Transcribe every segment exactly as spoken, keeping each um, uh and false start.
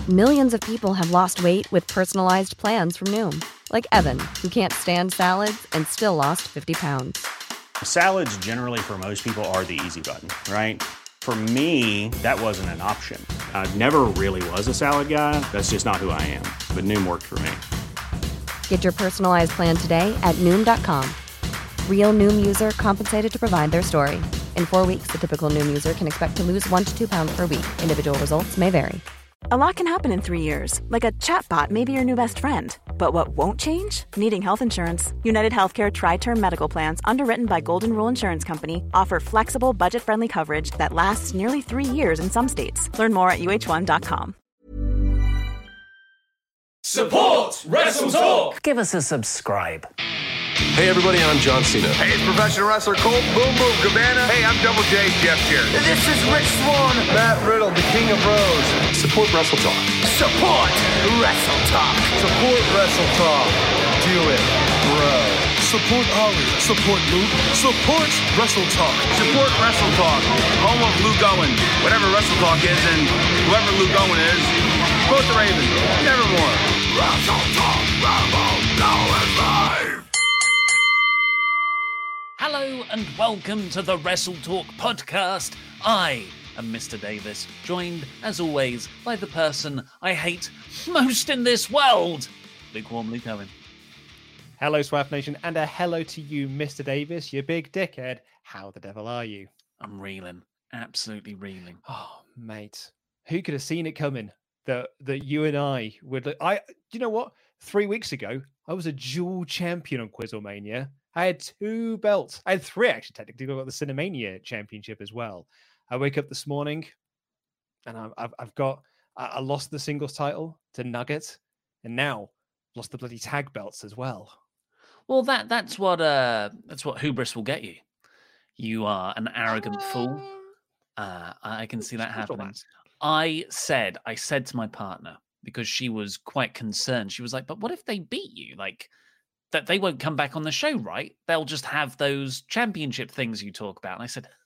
Millions of people have lost weight with personalized plans from Noom. Like Evan, who can't stand salads and still lost fifty pounds. Salads generally for most people are the easy button, right? For me, that wasn't an option. I never really was a salad guy. That's just not who I am. But Noom worked for me. Get your personalized plan today at Noom dot com. Real Noom user compensated to provide their story. In four weeks, the typical Noom user can expect to lose one to two pounds per week. Individual results may vary. A lot can happen in three years, like a chatbot may be your new best friend. But what won't change? Needing health insurance. United Healthcare Tri-Term Medical Plans, underwritten by Golden Rule Insurance Company, offer flexible, budget-friendly coverage that lasts nearly three years in some states. Learn more at U H one dot com. Support Wrestle Talk! Give us a subscribe. Hey everybody, I'm John Cena. Hey, it's professional wrestler Colt Boom Boom Cabana. Hey, I'm Double J, Jeff Jarrett. This is Rich Swann. Matt Riddle, the King of Rose. Support Wrestle Talk. Support Wrestle Talk. Support Wrestle Talk. Do it, bro. Support Ollie. Support Luke. Support Wrestle Talk. Support Wrestle Talk. Home of Luke Owen. Whatever Wrestle Talk is, and whoever Luke Owen is, support the Ravens. Nevermore. Wrestle Talk. Rambo. Now it's live. Hello and welcome to the Wrestle Talk podcast. I am Mister Davis, joined, as always, by the person I hate most in this world, Lukewarm Luke Owen. Hello, Swaff Nation, and a hello to you, Mister Davis, you big dickhead. How the devil are you? I'm reeling, absolutely reeling. Oh, mate, who could have seen it coming? That that you and I would. I, you know what? Three weeks ago, I was a dual champion on Quizzlemania. I had two belts. I had three, actually, technically. I got the Cinemania Championship as well. I wake up this morning, and I've, I've, I've got... I lost the singles title to Nugget, and now lost the bloody tag belts as well. Well, that that's what uh, that's what hubris will get you. You are an arrogant uh, fool. Uh, I can see that happening. I said, I said to my partner, because she was quite concerned. She was like, "But what if they beat you? Like, that they won't come back on the show, right? They'll just have those championship things you talk about." And I said,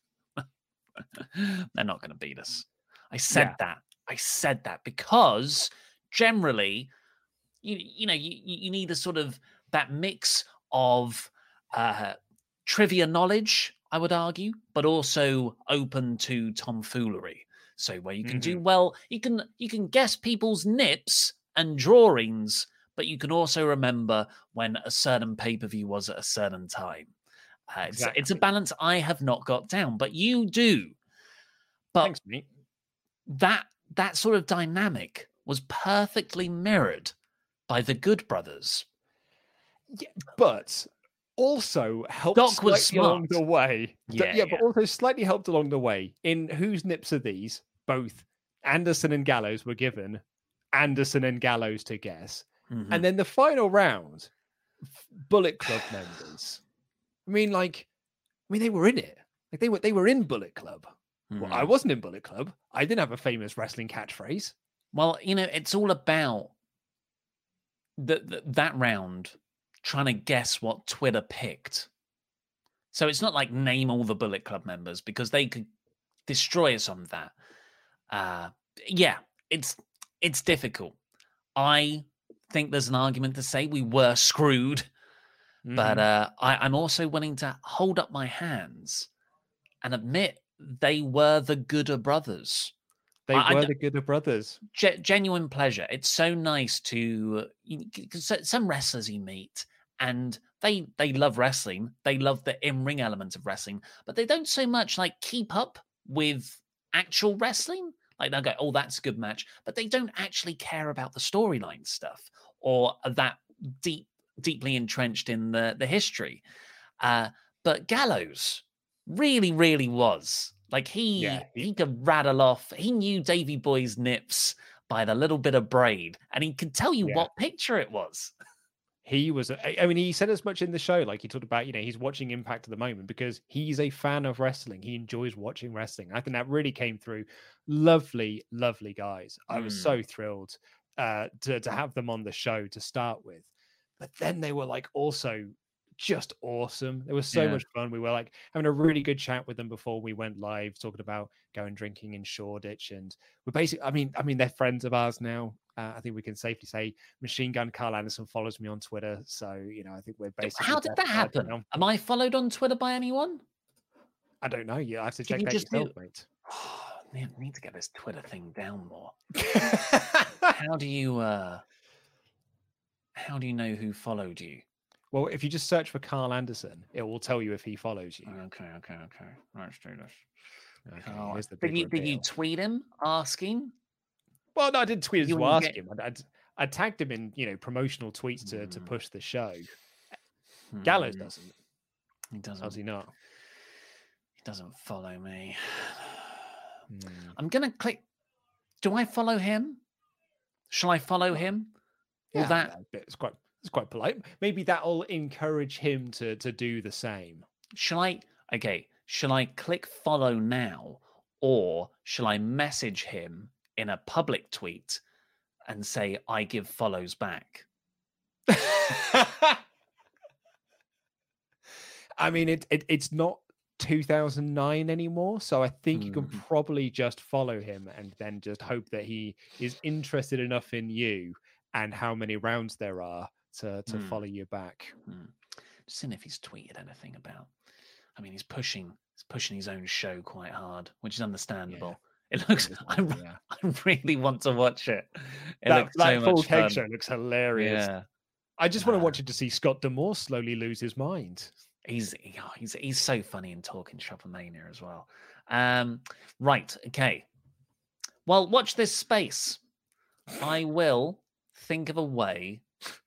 "They're not going to beat us." I said yeah. that. I said that because generally, you you know, you you need a sort of that mix of uh, trivia knowledge, I would argue, but also open to tomfoolery. So where you can mm-hmm. do well, you can you can guess people's nips and drawings, but you can also remember when a certain pay-per-view was at a certain time. Uh, it's, exactly. it's a balance I have not got down, but you do. But Thanks, mate. that that sort of dynamic was perfectly mirrored by the Good Brothers. Yeah, but also helped Doc slightly was smart. along the way. Yeah, yeah, yeah, but also slightly helped along the way. In whose nips are these? Both Anderson and Gallows were given Anderson and Gallows to guess. Mm-hmm. And then the final round, Bullet Club members. I mean, like, I mean, they were in it. Like they were, they were in Bullet Club. Mm-hmm. Well, I wasn't in Bullet Club. I didn't have a famous wrestling catchphrase. Well, you know, it's all about the, the, that round trying to guess what Twitter picked. So it's not like name all the Bullet Club members because they could destroy us on that. Uh, yeah, it's it's difficult. I think there's an argument to say we were screwed, mm-hmm. but uh, I, I'm also willing to hold up my hands and admit they were the Gooder brothers. They I, were I, the Gooder brothers. Ge- genuine pleasure. It's so nice to cause some wrestlers you meet, and they they love wrestling. They love the in-ring element of wrestling, but they don't so much like keep up with actual wrestling. Like they'll go, "Oh, that's a good match," but they don't actually care about the storyline stuff or that deep, deeply entrenched in the the history. Uh, but Gallows really, really was. Like he, yeah. he could rattle off. He knew Davey Boy's nips by the little bit of braid, and he could tell you yeah. what picture it was. He was, I mean, he said as much in the show, like he talked about, you know, he's watching Impact at the moment because he's a fan of wrestling. He enjoys watching wrestling. I think that really came through. Lovely, lovely guys. I was mm. so thrilled uh, to, to have them on the show to start with. But then they were like also just awesome. It was so Yeah. much fun. We were like having a really good chat with them before we went live, talking about going drinking in Shoreditch, and we're basically, I mean, I mean, they're friends of ours now. Uh, I think we can safely say Machine Gun Carl Anderson follows me on Twitter, so you know, I think we're basically. How did best that buds happen? now. Am I followed on Twitter by anyone? I don't know. You have to Can check you that just yourself, do- mate. I need to get this Twitter thing down more. How do you uh how do you know who followed you? Well, if you just search for Carl Anderson, it will tell you if he follows you. Okay, okay, okay. Let's do this. Okay, Carl- here's the did big you did you reveal. tweet him asking? Well, no, I didn't tweet You to wouldn't ask get- him. I'd, I'd, I tagged him in, you know, promotional tweets to, to Mm. push the show. Gallows Hmm, doesn't. He doesn't. Does he not? He doesn't follow me. Hmm. I'm gonna click. Do I follow him? Shall I follow him? Will Yeah, that it's quite it's quite polite. Maybe that'll encourage him to to do the same. shall I okay, shall I click follow now, or shall I message him in a public tweet and say I give follows back? I mean, it, it it's not two thousand nine anymore, so I think you can Mhm. probably just follow him and then just hope that he is interested enough in you and how many rounds there are to to Hmm. follow you back. Hmm. Just seeing if he's tweeted anything about. I mean, he's pushing he's pushing his own show quite hard, which is understandable. It looks. I, Yeah. I really want to watch it. It That, looks that so full much cake fun. show looks hilarious. Yeah, I just want to Ah. watch it to see Scott Demore slowly lose his mind. he's oh, he's he's so funny in Talking Shopomania as well. Um, right, okay. Well, watch this space. I will think of a way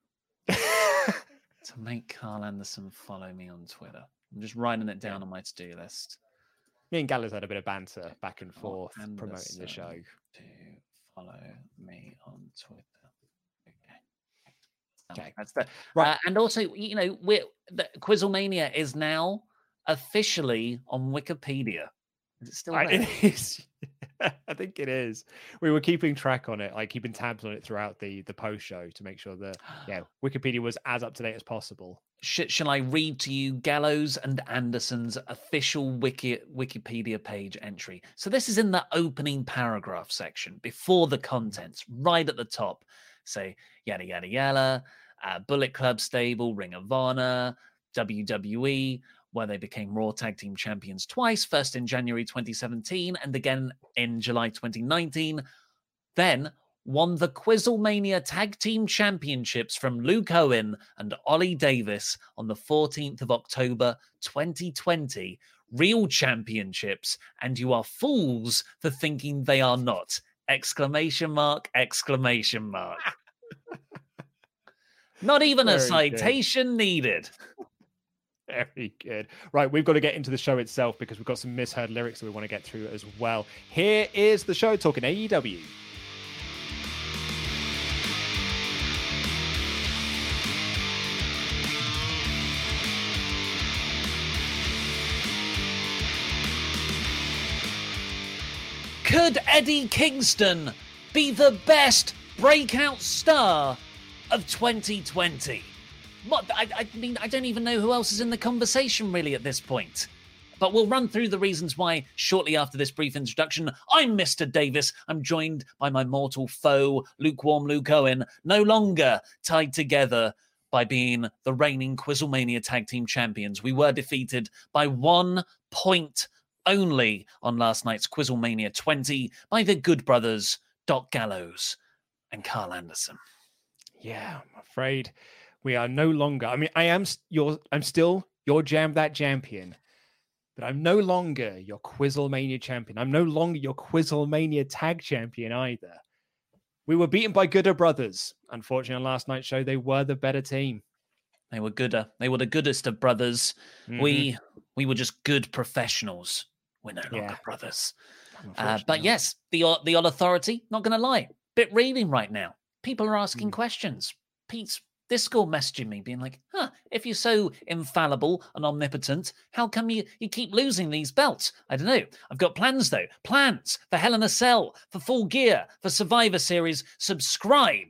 to make Carl Anderson follow me on Twitter. I'm just writing it down on my to-do list. Me and Gallows had a bit of banter back and Carl forth promoting the show. Anderson to follow me on Twitter. Okay. Um, Okay. That's the Right. Uh, and also, you know, we're the Quizzlemania is now officially on Wikipedia. Is it still I, there? it is. I think it is. We were keeping track on it, like keeping tabs on it throughout the the post show to make sure that yeah, Wikipedia was as up to date as possible. Sh- shall I read to you Gallows and Anderson's official Wiki- Wikipedia page entry? So this is in the opening paragraph section before the contents, right at the top. Say yada yada yada, uh, Bullet Club stable, Ring of Honor, W W E, where they became Raw Tag Team Champions twice, first in January twenty seventeen and again in July twenty nineteen. Then won the Quizzlemania Tag Team Championships from Luke Owen and Ollie Davis on the fourteenth of October twenty twenty. Real championships, and you are fools for thinking they are not. Exclamation mark, exclamation mark. Not even a Very good. citation needed. Very good. Right, we've got to get into the show itself because we've got some misheard lyrics that we want to get through as well. Here is the show talking A E W. Could Eddie Kingston be the best breakout star of twenty twenty? What, I, I mean, I don't even know who else is in the conversation really at this point. But we'll run through the reasons why shortly after this brief introduction. I'm Mister Davis. I'm joined by my mortal foe, Lukewarm Luke Owen, no longer tied together by being the reigning Quizzlemania Tag Team Champions. We were defeated by one point only on last night's Quizzlemania twenty by the Good Brothers, Doc Gallows and Carl Anderson. Yeah, I'm afraid we are no longer. I mean, I am s- your. I'm still your Jam That Champion, but I'm no longer your Quizzlemania champion. I'm no longer your Quizzlemania Tag Champion either. We were beaten by Gooder Brothers. Unfortunately, on last night's show, they were the better team. They were gooder. They were the goodest of brothers. Mhm. We we were just good professionals. We're no longer Yeah. brothers. Uh, Unfortunately. but yes, the o- the odd authority, not going to lie, bit reading right now. People are asking Mm. questions. Pete's Discord messaging me, being like, huh, if you're so infallible and omnipotent, how come you, you keep losing these belts? I don't know. I've got plans, though. Plans for Hell in a Cell, for Full Gear, for Survivor Series. Subscribe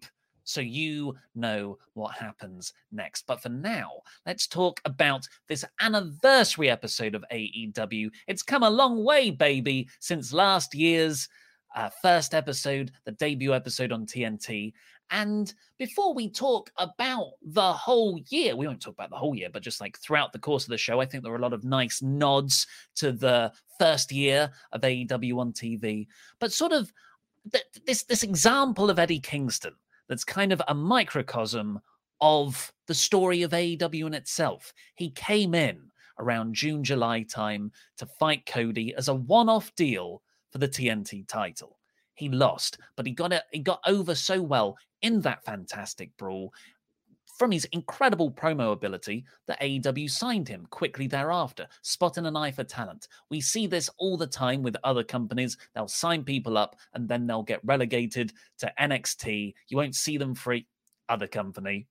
so you know what happens next. But for now, let's talk about this anniversary episode of A E W. It's come a long way, baby, since last year's uh, first episode, the debut episode on T N T. And before we talk about the whole year, we won't talk about the whole year, but just like throughout the course of the show, I think there were a lot of nice nods to the first year of A E W on T V. But sort of th- this, this example of Eddie Kingston, that's kind of a microcosm of the story of A E W in itself. He came in around June, July time to fight Cody as a one-off deal for the T N T title. He lost, but he got it. He got over so well in that fantastic brawl from his incredible promo ability that A E W signed him quickly thereafter, spotting an eye for talent. We see this all the time with other companies. They'll sign people up and then they'll get relegated to N X T. You won't see them for other company.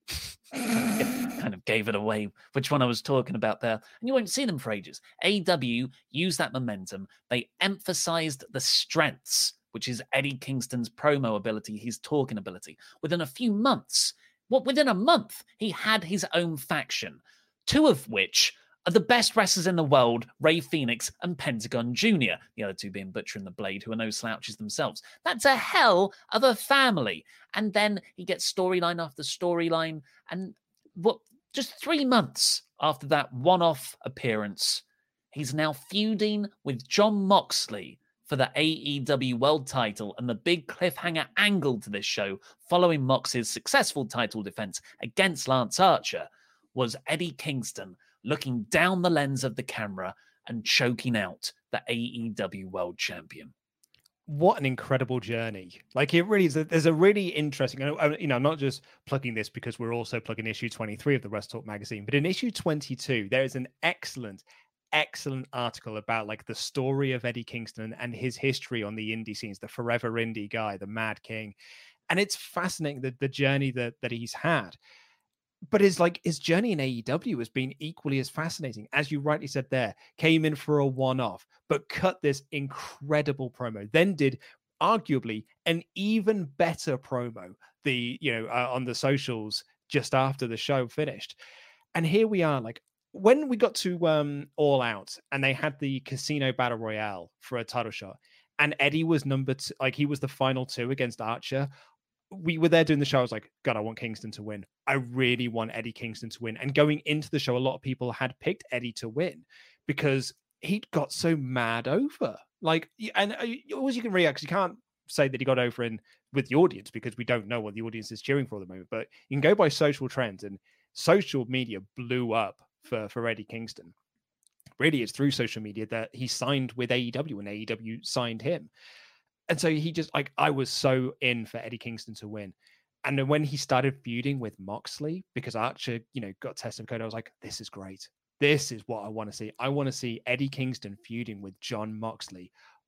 Kind of gave it away which one I was talking about there. And you won't see them for ages. A E W used that momentum. They emphasized the strengths, which is Eddie Kingston's promo ability, his talking ability. Within a few months, What, within a month, he had his own faction, two of which are the best wrestlers in the world, Ray Phoenix and Pentagon Junior, the other two being Butcher and the Blade, who are no slouches themselves. That's a hell of a family. And then he gets storyline after storyline. And what, just three months after that one-off appearance, he's now feuding with Jon Moxley for the A E W World title, and the big cliffhanger angle to this show, following Mox's successful title defense against Lance Archer, was Eddie Kingston looking down the lens of the camera and choking out the A E W World Champion. What an incredible journey. Like, it really is. A, there's a really interesting, you know, I'm not just plugging this because we're also plugging issue twenty-three of the Wrestle Talk magazine, but in issue twenty-two, there is an excellent excellent article about like the story of Eddie Kingston and his history on the indie scenes, the forever indie guy, the Mad King. And it's fascinating, the, the journey that, that he's had. But his like his journey in A E W has been equally as fascinating. As you rightly said there, came in for a one-off, but cut this incredible promo, then did arguably an even better promo, the, you know, uh, on the socials just after the show finished. And here we are, like, when we got to um, All Out and they had the Casino Battle Royale for a title shot, and Eddie was number two, like he was the final two against Archer. We were there doing the show. I was like, God, I want Kingston to win. I really want Eddie Kingston to win. And going into the show, a lot of people had picked Eddie to win because he'd got so mad over. Like, and all you can react, you can't say that he got over in with the audience because we don't know what the audience is cheering for at the moment. But you can go by social trends, and social media blew up for, for Eddie Kingston. Really, it's through social media that he signed with A E W and A E W signed him. And so he just, like, I was so in for Eddie Kingston to win. And then when he started feuding with Moxley, because Archer, you know, got tested code, I was like, this is great. This is what I want to see. I want to see Eddie Kingston feuding with Jon Moxley.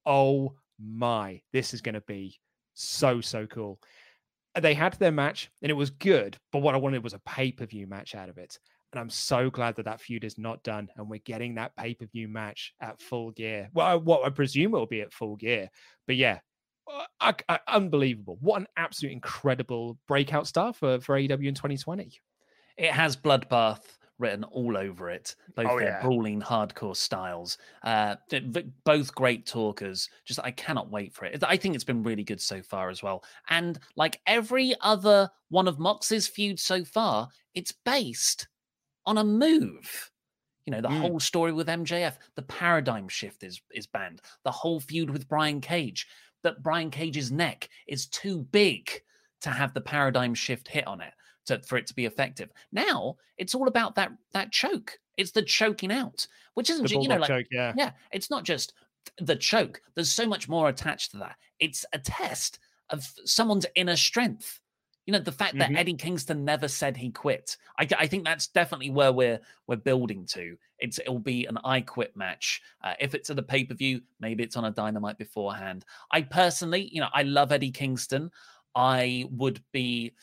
Oh my, this is going to be so, so cool. They had their match and it was good, but what I wanted was a pay-per-view match out of it. And I'm so glad that that feud is not done. And we're getting that pay-per-view match at Full Gear. Well, what I presume it will be at Full Gear. But yeah, I, I, unbelievable. What an absolute incredible breakout star for, for A E W in twenty twenty. It has Bloodbath written all over it. Both oh, their yeah. brawling hardcore styles. Uh, both great talkers. Just, I cannot wait for it. I think it's been really good so far as well. And like every other one of Mox's feuds so far, it's based on a move. You know, the mm. whole story with M J F, the paradigm shift is is banned. The whole feud with Brian Cage, that Brian Cage's neck is too big to have the paradigm shift hit on it to, for it to be effective. Now it's all about that that choke. It's the choking out, which isn't, you know, like choke, yeah. yeah, it's not just the choke. There's so much more attached to that. It's a test of someone's inner strength. You know, the fact that mm-hmm. Eddie Kingston never said he quit. I, I think that's definitely where we're we're building to. It's it'll be an I quit match. Uh, if it's at a pay per view, maybe it's on a Dynamite beforehand. I personally, you know, I love Eddie Kingston. I would be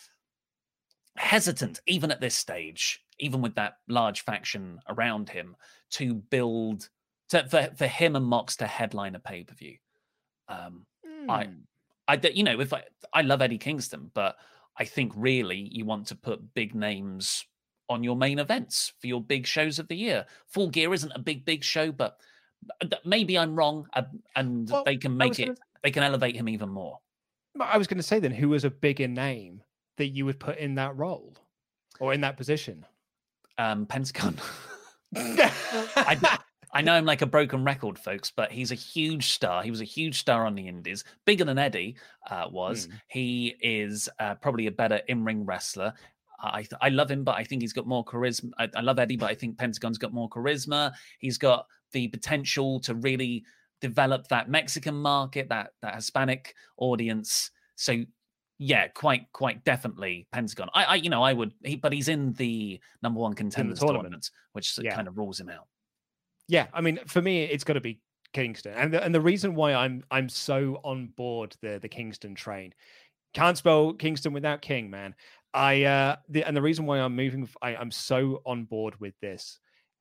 hesitant, even at this stage, even with that large faction around him, to build to, for for him and Mox to headline a pay per view. Um, mm. I, I, you know, if I I love Eddie Kingston, but I think really you want to put big names on your main events for your big shows of the year. Full Gear isn't a big, big show, but maybe I'm wrong, uh, and well, they can make it, gonna... they can elevate him even more. I was going to say then, who was a bigger name that you would put in that role or in that position? Um, Pentagon. I, I know I'm like a broken record, folks, but he's a huge star. He was a huge star on the Indies, bigger than Eddie uh, was. Mm. He is uh, probably a better in-ring wrestler. I I love him, but I think he's got more charisma. I, I love Eddie, but I think Pentagon's got more charisma. He's got the potential to really develop that Mexican market, that that Hispanic audience. So yeah, quite quite definitely Pentagon. I, I you know I would, he, but he's in the number one contenders tournament, tournament, which yeah. kind of rules him out. Yeah, I mean, for me, it's got to be Kingston, and the, and the reason why I'm I'm so on board the the Kingston train. Can't spell Kingston without King, man. I uh, the, and the reason why I'm moving, I, I'm so on board with this,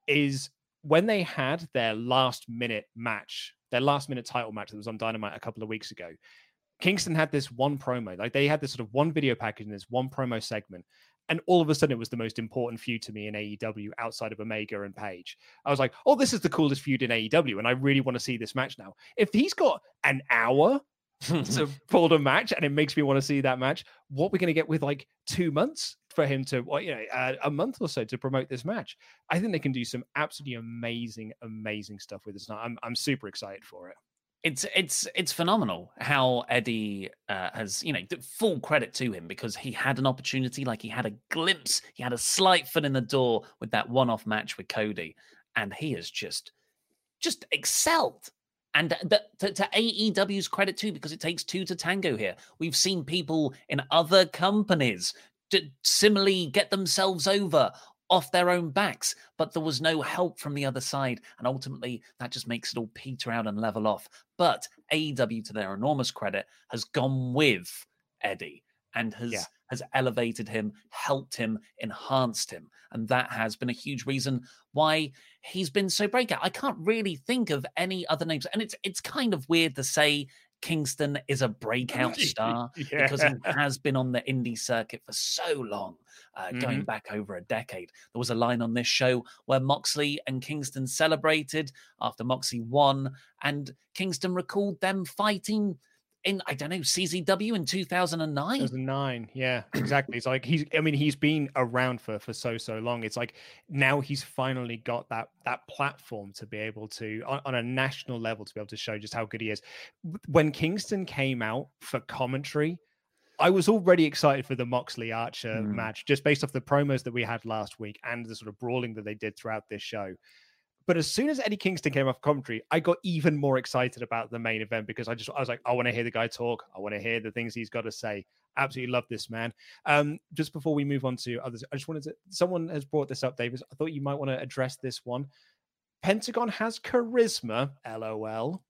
is when they had their last minute match, their last minute title match that was on Dynamite a couple of weeks ago. Kingston had this one promo, like they had this sort of one video package and this one promo segment, and all of a sudden it was the most important feud to me in A E W outside of Omega and Page. I was like, oh, this is the coolest feud in A E W, and I really want to see this match now. If he's got an hour to pull the match, and it makes me want to see that match, what we're going to get with like two months for him to, well, you know, uh, a month or so to promote this match. I think they can do some absolutely amazing, amazing stuff with this. I'm, I'm super excited for it. It's it's it's phenomenal how Eddie uh, has, you know, full credit to him, because he had an opportunity, like he had a glimpse, he had a slight foot in the door with that one-off match with Cody, and he has just just excelled. And the, to, to A E W's credit too, because it takes two to tango here. We've seen people in other companies to similarly get themselves over off their own backs, but there was no help from the other side. And ultimately, that just makes it all peter out and level off. But A E W, to their enormous credit, has gone with Eddie and has, yeah. has elevated him, helped him, enhanced him. And that has been a huge reason why he's been so breakout. I can't really think of any other names. And it's it's kind of weird to say Kingston is a breakout star yeah. because he has been on the indie circuit for so long, uh, mm-hmm. going back over a decade. There was a line on this show where Moxley and Kingston celebrated after Moxley won, and Kingston recalled them fighting in, I don't know, C Z W in two thousand nine. two thousand nine, yeah, exactly. It's like he's, I mean, he's been around for for so so long. It's like now he's finally got that that platform to be able to, on, on a national level, to be able to show just how good he is. When Kingston came out for commentary, I was already excited for the Moxley Archer mm. match, just based off the promos that we had last week and the sort of brawling that they did throughout this show. But as soon as Eddie Kingston came off commentary, I got even more excited about the main event, because I just I was like, I want to hear the guy talk. I want to hear the things he's got to say. Absolutely love this man. Um, just before we move on to others, I just wanted to, someone has brought this up, Davis. I thought you might want to address this one. Pentagon has charisma, LOL.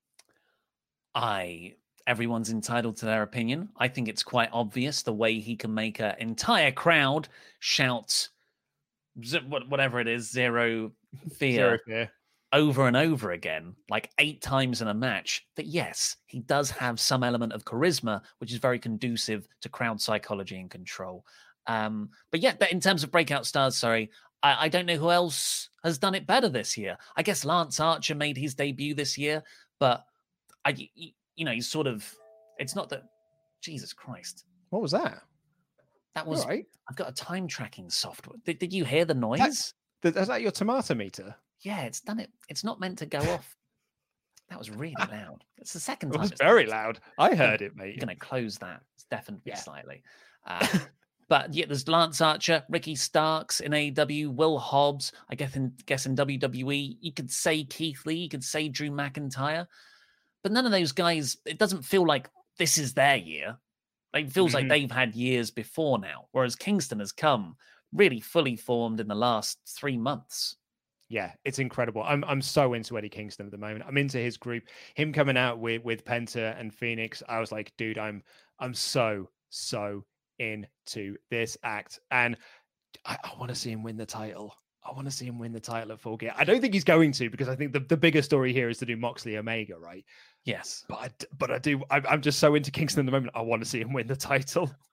I, everyone's entitled to their opinion. I think it's quite obvious the way he can make an entire crowd shout whatever it is, zero fear, zero fear, over and over again, like eight times in a match, that yes, he does have some element of charisma, which is very conducive to crowd psychology and control. Um, but yeah, in terms of breakout stars, sorry, I, I don't know who else has done it better this year. I guess Lance Archer made his debut this year, but I, you know, he's sort of, it's not that, Jesus Christ. What was that? That was, right. I've got a time tracking software. Did, did you hear the noise? That, is that your tomato meter? Yeah, it's done it. It's not meant to go off. That was really loud. It's the second time. It was very loud. I heard it, mate. I'm going to close that. It's definitely yeah. slightly. Uh, but yeah, there's Lance Archer, Ricky Starks in A E W, Will Hobbs. I guess in, guess in W W E, you could say Keith Lee, you could say Drew McIntyre. But none of those guys, it doesn't feel like this is their year. It feels mm-hmm. like they've had years before now, whereas Kingston has come really fully formed in the last three months. Yeah, it's incredible. I'm I'm so into Eddie Kingston at the moment. I'm into his group. Him coming out with with Penta and Phoenix, I was like, dude, I'm I'm so so into this act, and I, I want to see him win the title. I want to see him win the title at Full Gear. I don't think he's going to, because I think the, the bigger story here is to do Moxley Omega, right? Yes. But I, but I do, I, I'm just so into Kingston at the moment. I want to see him win the title.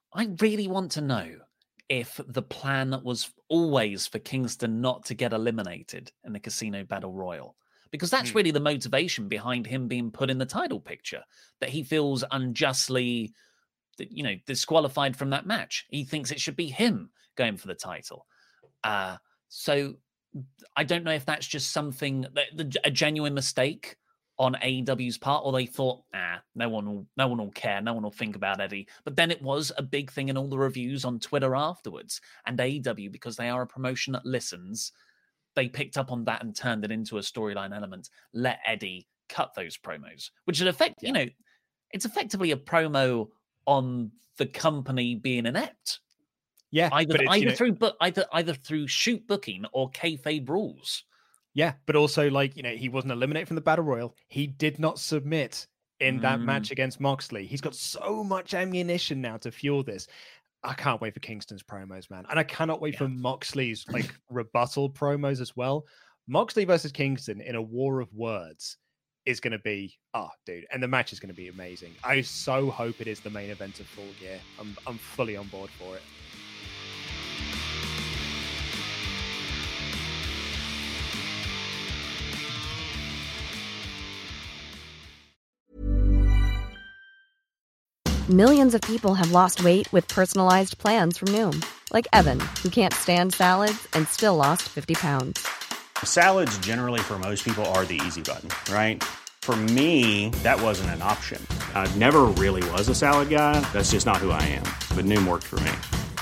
I really want to know if the plan was always for Kingston not to get eliminated in the Casino Battle Royal. Because that's Hmm. really the motivation behind him being put in the title picture, that he feels unjustly, you know, disqualified from that match. He thinks it should be him going for the title. Uh, so I don't know if that's just something, a genuine mistake on A E W's part, or they thought, ah, no one will, no one will care, no one will think about Eddie. But then it was a big thing in all the reviews on Twitter afterwards. And A E W, because they are a promotion that listens, they picked up on that and turned it into a storyline element. Let Eddie cut those promos, which in effect, yeah. you know, it's effectively a promo on the company being inept. Yeah, either either you know, through but either either through shoot booking or kayfabe rules. Yeah, but also, like, you know, he wasn't eliminated from the Battle Royal. He did not submit in mm. that match against Moxley. He's got so much ammunition now to fuel this. I can't wait for Kingston's promos, man. And I cannot wait yeah. for Moxley's, like, rebuttal promos as well. Moxley versus Kingston in a war of words is going to be, oh, dude. And the match is going to be amazing. I so hope it is the main event of Full Gear. I'm, I'm fully on board for it. Millions of people have lost weight with personalized plans from Noom. Like Evan, who can't stand salads and still lost fifty pounds. Salads generally for most people are the easy button, right? For me, that wasn't an option. I never really was a salad guy. That's just not who I am. But Noom worked for me.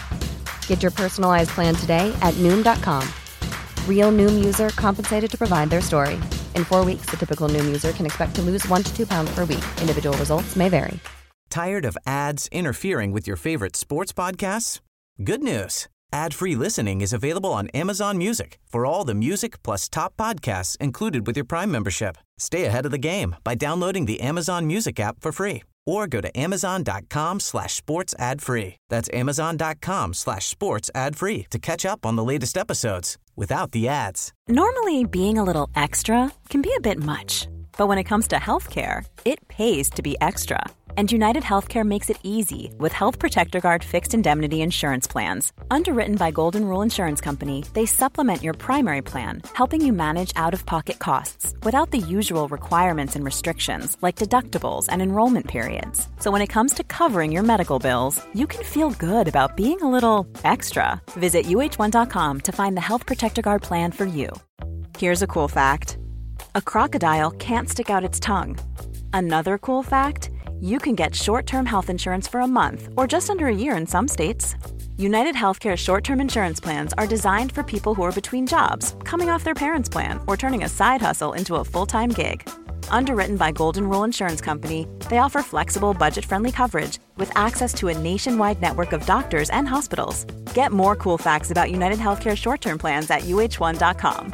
Get your personalized plan today at Noom dot com. Real Noom user compensated to provide their story. In four weeks, the typical Noom user can expect to lose one to two pounds per week. Individual results may vary. Tired of ads interfering with your favorite sports podcasts? Good news. Ad-free listening is available on Amazon Music for all the music plus top podcasts included with your Prime membership. Stay ahead of the game by downloading the Amazon Music app for free or go to amazon.com slash sports ad free. That's amazon.com slash sports ad free to catch up on the latest episodes without the ads. Normally, being a little extra can be a bit much, but when it comes to healthcare, it pays to be extra. And United Healthcare makes it easy with Health Protector Guard fixed indemnity insurance plans. Underwritten by Golden Rule Insurance Company, they supplement your primary plan, helping you manage out-of-pocket costs without the usual requirements and restrictions like deductibles and enrollment periods. So when it comes to covering your medical bills, you can feel good about being a little extra. Visit U H one dot com to find the Health Protector Guard plan for you. Here's a cool fact. A crocodile can't stick out its tongue. Another cool fact, you can get short-term health insurance for a month or just under a year in some states. United Healthcare short-term insurance plans are designed for people who are between jobs, coming off their parents' plan, or turning a side hustle into a full-time gig. Underwritten by Golden Rule Insurance Company, they offer flexible, budget-friendly coverage with access to a nationwide network of doctors and hospitals. Get more cool facts about United Healthcare short-term plans at U H one dot com.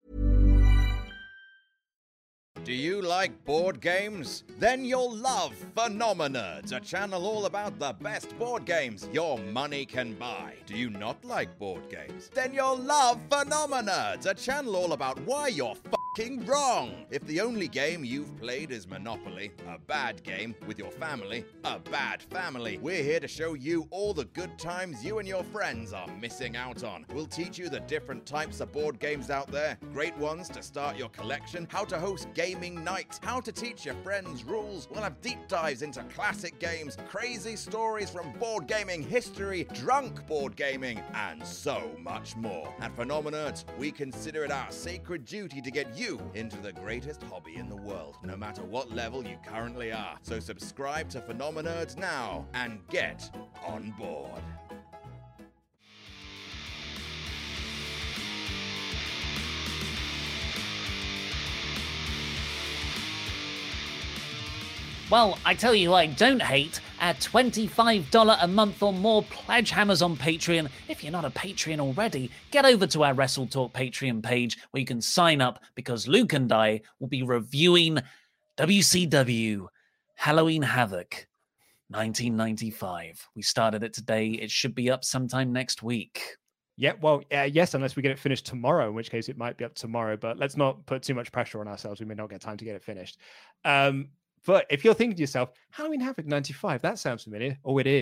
Do you like board games? Then you'll love Phenomenerds, a channel all about the best board games your money can buy. Do you not like board games? Then you'll love Phenomenerds, a channel all about why you're f***ing wrong. If the only game you've played is Monopoly, a bad game with your family, a bad family, we're here to show you all the good times you and your friends are missing out on. We'll teach you the different types of board games out there, great ones to start your collection, how to host gaming nights, how to teach your friends rules. We'll have deep dives into classic games, crazy stories from board gaming history, drunk board gaming, and so much more. At Phenomenerds, we consider it our sacred duty to get you into the greatest hobby in the world, no matter what level you currently are. So subscribe to Phenomenerds now and get on board. Well, I tell you who I don't hate, at twenty-five dollars a month or more pledge hammers on Patreon. If you're not a Patreon already, get over to our Wrestle Talk Patreon page where you can sign up, because Luke and I will be reviewing W C W Halloween Havoc nineteen ninety-five. We started it today. It should be up sometime next week. Yeah, well, uh, yes, unless we get it finished tomorrow, in which case it might be up tomorrow, but let's not put too much pressure on ourselves. We may not get time to get it finished. Um, But if you're thinking to yourself, Halloween Havoc ninety-five, that sounds familiar. Oh, it is.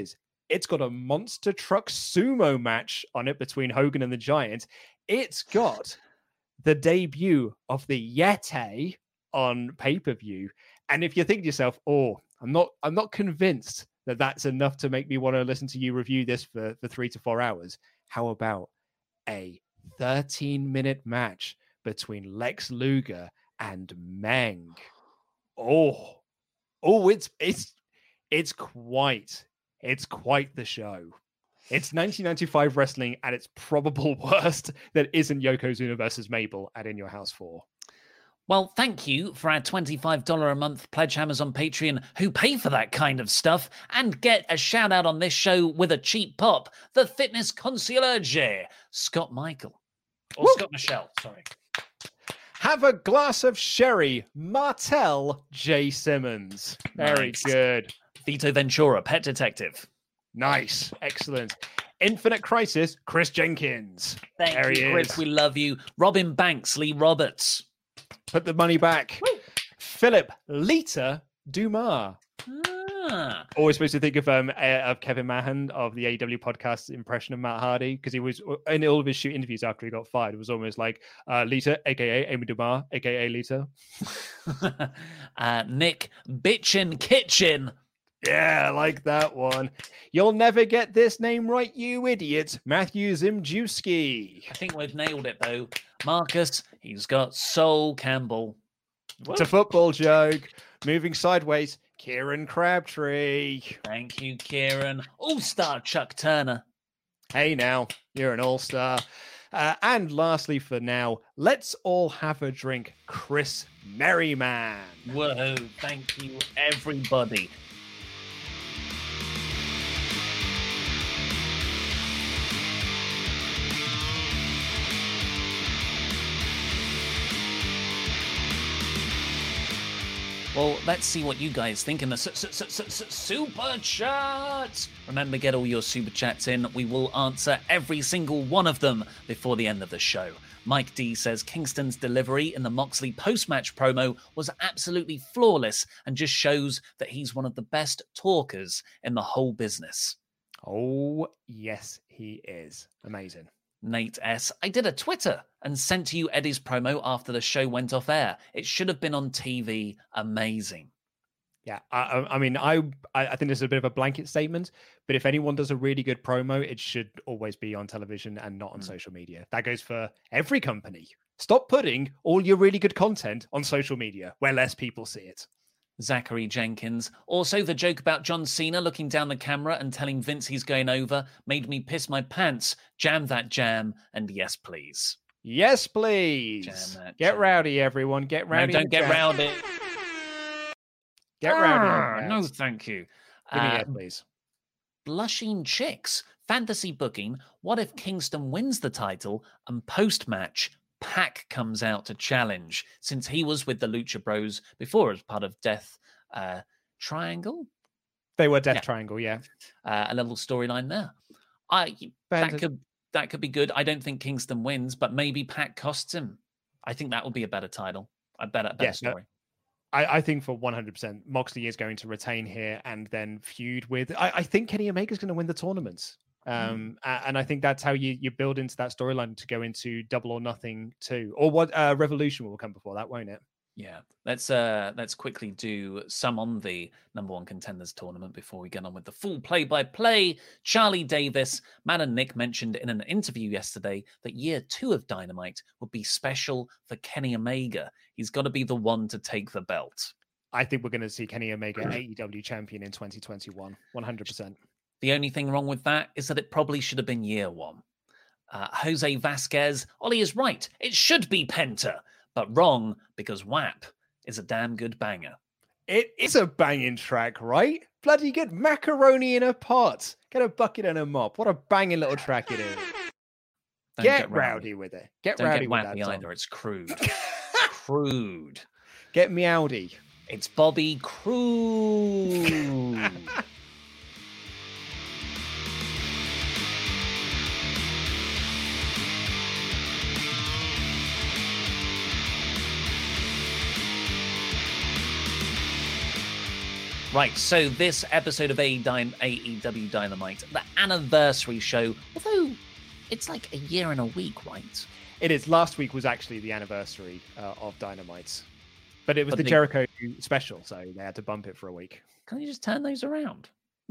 It's got a monster truck sumo match on it between Hogan and the Giant. It's got the debut of the Yeti on pay-per-view. And if you think to yourself, oh, I'm not, I'm not convinced that that's enough to make me want to listen to you review this for, for three to four hours. How about a thirteen minute match between Lex Luger and Meng? Oh, oh, it's, it's, it's quite, it's quite the show. It's nineteen ninety-five wrestling at its probable worst that isn't Yokozuna versus Mabel at In Your House four. Well, thank you for our twenty-five dollars a month pledge hammers on Patreon who pay for that kind of stuff and get a shout out on this show with a cheap pop. The fitness concierge, Scott Michael. Or Woo! Scott Michelle, sorry. Have a glass of sherry, Martel J. Simmons. Very nice. Good. Vito Ventura, Pet Detective. Nice. Excellent. Infinite Crisis, Chris Jenkins. Thank there you, Chris. Is. We love you. Robin Banks, Lee Roberts. Put the money back. Woo. Philip Lita Dumas. Ah. Always supposed to think of um of Kevin Mahan of the A E W podcast impression of Matt Hardy, because he was in all of his shoot interviews after he got fired. It was almost like uh, Lita, aka Amy Dumas, aka Lita. uh, Nick Bitchin Kitchen. Yeah, I like that one. You'll never get this name right, you idiot. Matthew Zimjewski. I think we've nailed it, though. Marcus, he's got Sol Campbell. It's a football joke. Moving sideways, Kieran Crabtree. Thank you, Kieran. All-star Chuck Turner. Hey, now, you're an all-star. Uh, and lastly, for now, let's all have a drink, Chris Merriman. Whoa, thank you, everybody. Well, let's see what you guys think in the su- su- su- su- super chats. Remember, get all your super chats in. We will answer every single one of them before the end of the show. Mike D says Kingston's delivery in the Moxley post-match promo was absolutely flawless and just shows that he's one of the best talkers in the whole business. Oh, yes, he is. Amazing. Nate S. I did a Twitter and sent to you Eddie's promo after the show went off air. It should have been on T V. Amazing. Yeah, I, I mean, I I think this is a bit of a blanket statement, but if anyone does a really good promo, it should always be on television and not on mm. social media. That goes for every company. Stop putting all your really good content on social media where less people see it. Zachary Jenkins. Also, the joke about John Cena looking down the camera and telling Vince he's going over made me piss my pants. Jam that jam, and yes, please. Yes, please. Jam that get jam. Rowdy, everyone. Get rowdy. No, don't get jam. rowdy. Get ah, rowdy. No, thank you. Give me uh, yes, please. Blushing Chicks. Fantasy booking. What if Kingston wins the title and post-match Pac comes out to challenge, since he was with the Lucha Bros before as part of Death uh, Triangle? They were Death yeah. Triangle, yeah. Uh, a little storyline there. I Bandit. that could that could be good. I don't think Kingston wins, but maybe Pac costs him. I think that would be a better title, a better, better yes, story. No, I, I think for one hundred percent, Moxley is going to retain here and then feud with. I, I think Kenny Omega's going to win the tournament. Um, mm. And I think that's how you, you build into that storyline to go into Double or Nothing too, or what uh, Revolution will come before that, won't it? Yeah, let's uh, let's quickly do some on the number one contenders tournament before we get on with the full play-by-play. Charlie Davis, Matt and Nick mentioned in an interview yesterday that year two of Dynamite would be special for Kenny Omega. He's got to be the one to take the belt. I think we're going to see Kenny Omega A E W champion in twenty twenty-one, one hundred percent. The only thing wrong with that is that it probably should have been year one. Uh, Jose Vasquez, Ollie is right. It should be Penta, but wrong because W A P is a damn good banger. It is a banging track, right? Bloody good. Macaroni in a pot. Get a bucket and a mop. What a banging little track it is. Get, get rowdy. rowdy with it. Get Don't rowdy get with that. Don't either. It's crude. Crude. Get meowdy. It's Bobby Crude. Right, so this episode of A E W Dynamite, the anniversary show, although it's like a year and a week, right? It is. Last week was actually the anniversary uh, of Dynamite. But it was But the they- Jericho special, so they had to bump it for a week. Can't you just turn those around?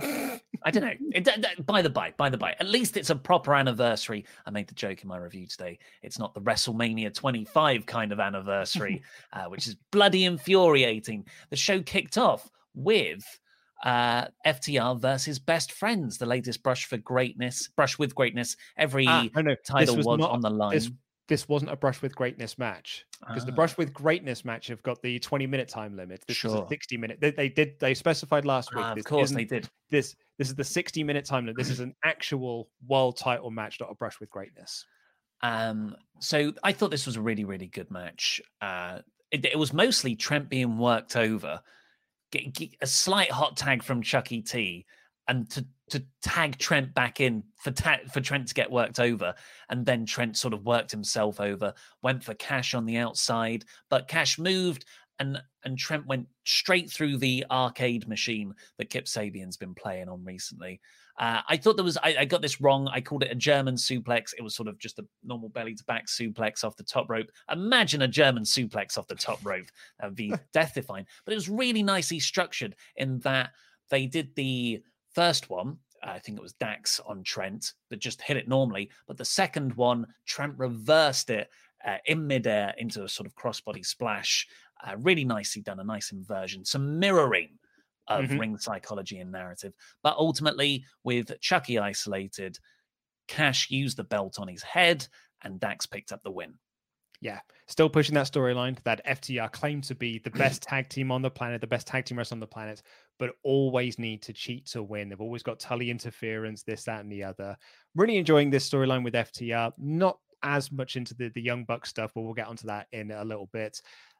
I don't know. It, d- d- by the by, by the by, at least it's a proper anniversary. I made the joke in my review today. It's not the WrestleMania twenty-five kind of anniversary, uh, which is bloody infuriating. The show kicked off with uh, F T R versus Best Friends, the latest brush for greatness, brush with greatness. Every Ah, no, no, title this was, was not- on the line. This, this wasn't a Brush with Greatness match. Because the Brush with Greatness match have got the twenty-minute time limit. This was Sure. a sixty-minute. They, they did. They specified last week. Ah, of this course isn't- they did. This this is the sixty-minute time limit. This is an actual world title match, not a Brush with Greatness. Um, so I thought this was a really, really good match. Uh, it, it was mostly Trent being worked over, get, get a slight hot tag from Chucky T, and to to tag Trent back in for ta- for Trent to get worked over, and then Trent sort of worked himself over, went for Cash on the outside, but Cash moved. And and Trent went straight through the arcade machine that Kip Sabian's been playing on recently. Uh, I thought there was, I, I got this wrong. I called it a German suplex. It was sort of just a normal belly to back suplex off the top rope. Imagine a German suplex off the top rope. That would be death defying. But it was really nicely structured in that they did the first one. I think it was Dax on Trent that just hit it normally. But the second one, Trent reversed it uh, in midair into a sort of crossbody splash. Uh, really nicely done, a nice inversion, some mirroring of Mhm. ring psychology and narrative. But ultimately, with Chucky isolated, Cash used the belt on his head, and Dax picked up the win. Yeah, still pushing that storyline that F T R claim to be the best tag team on the planet, the best tag team wrestler on the planet, but always need to cheat to win. They've always got Tully interference, this, that, and the other. Really enjoying this storyline with F T R. Not as much into the, the Young Buck stuff, but we'll get onto that in a little bit.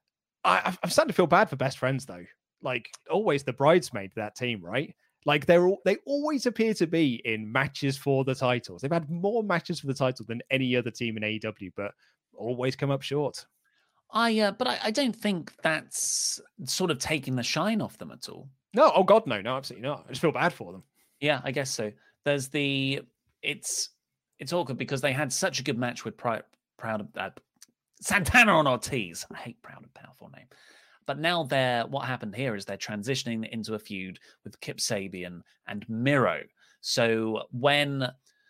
I, I'm starting to feel bad for Best Friends, though. Like, always the bridesmaid to that team, right? Like, they're all, they always appear to be in matches for the titles. They've had more matches for the title than any other team in A E W, but always come up short. I, uh, but I, I don't think that's sort of taking the shine off them at all. No, oh God, no, no, absolutely not. I just feel bad for them. Yeah, I guess so. There's the it's it's awkward because they had such a good match with Pri- Proud uh, Santana and Ortiz. I hate Proud and Powerful name. But now they're what happened here is they're transitioning into a feud with Kip Sabian and Miro. So when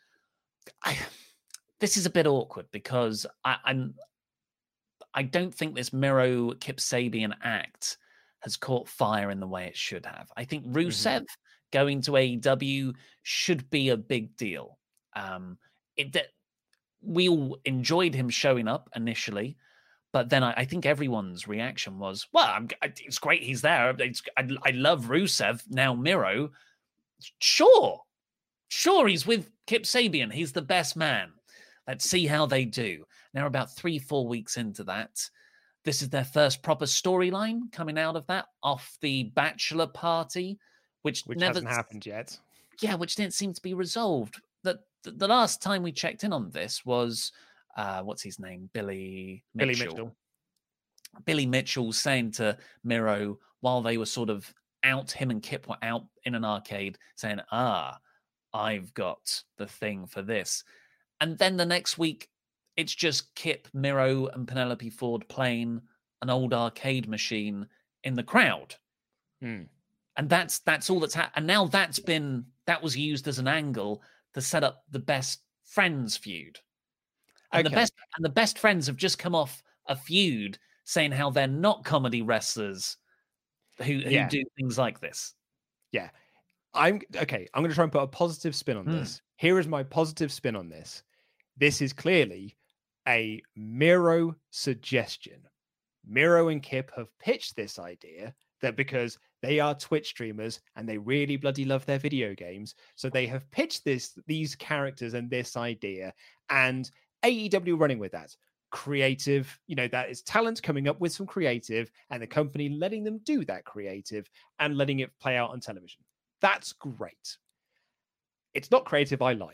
I this is a bit awkward because I, I'm I don't think this Miro Kip Sabian act has caught fire in the way it should have. I think Rusev mm-hmm. going to A E W should be a big deal. Um, it that we all enjoyed him showing up initially, but then I, I think everyone's reaction was, "Well, I'm, it's great he's there. It's, I, I love Rusev now. Miro, sure, sure, he's with Kip Sabian. He's the best man. Let's see how they do." Now, about three, four weeks into that, this is their first proper storyline coming out of that off the bachelor party, which, which never hasn't happened yet. Yeah, which didn't seem to be resolved. The, the, the last time we checked in on this was, uh, what's his name? Billy Mitchell. Billy Mitchell. Billy Mitchell saying to Miro while they were sort of out, him and Kip were out in an arcade saying, ah, I've got the thing for this. And then the next week, it's just Kip, Miro, and Penelope Ford playing an old arcade machine in the crowd. Hmm. And that's that's all that's happened. And now that's been, that was used as an angle to set up the Best Friends feud. And, okay. the best, and the Best Friends have just come off a feud saying how they're not comedy wrestlers who, who yeah. do things like this. Yeah. I'm okay. I'm going to try and put a positive spin on mm. this. Here is my positive spin on this. This is clearly a Miro suggestion. Miro and Kip have pitched this idea that because they are Twitch streamers and they really bloody love their video games, so they have pitched this, these characters and this idea, and A E W running with that. Creative, you know, that is talent coming up with some creative and the company letting them do that creative and letting it play out on television. That's great. It's not creative I like.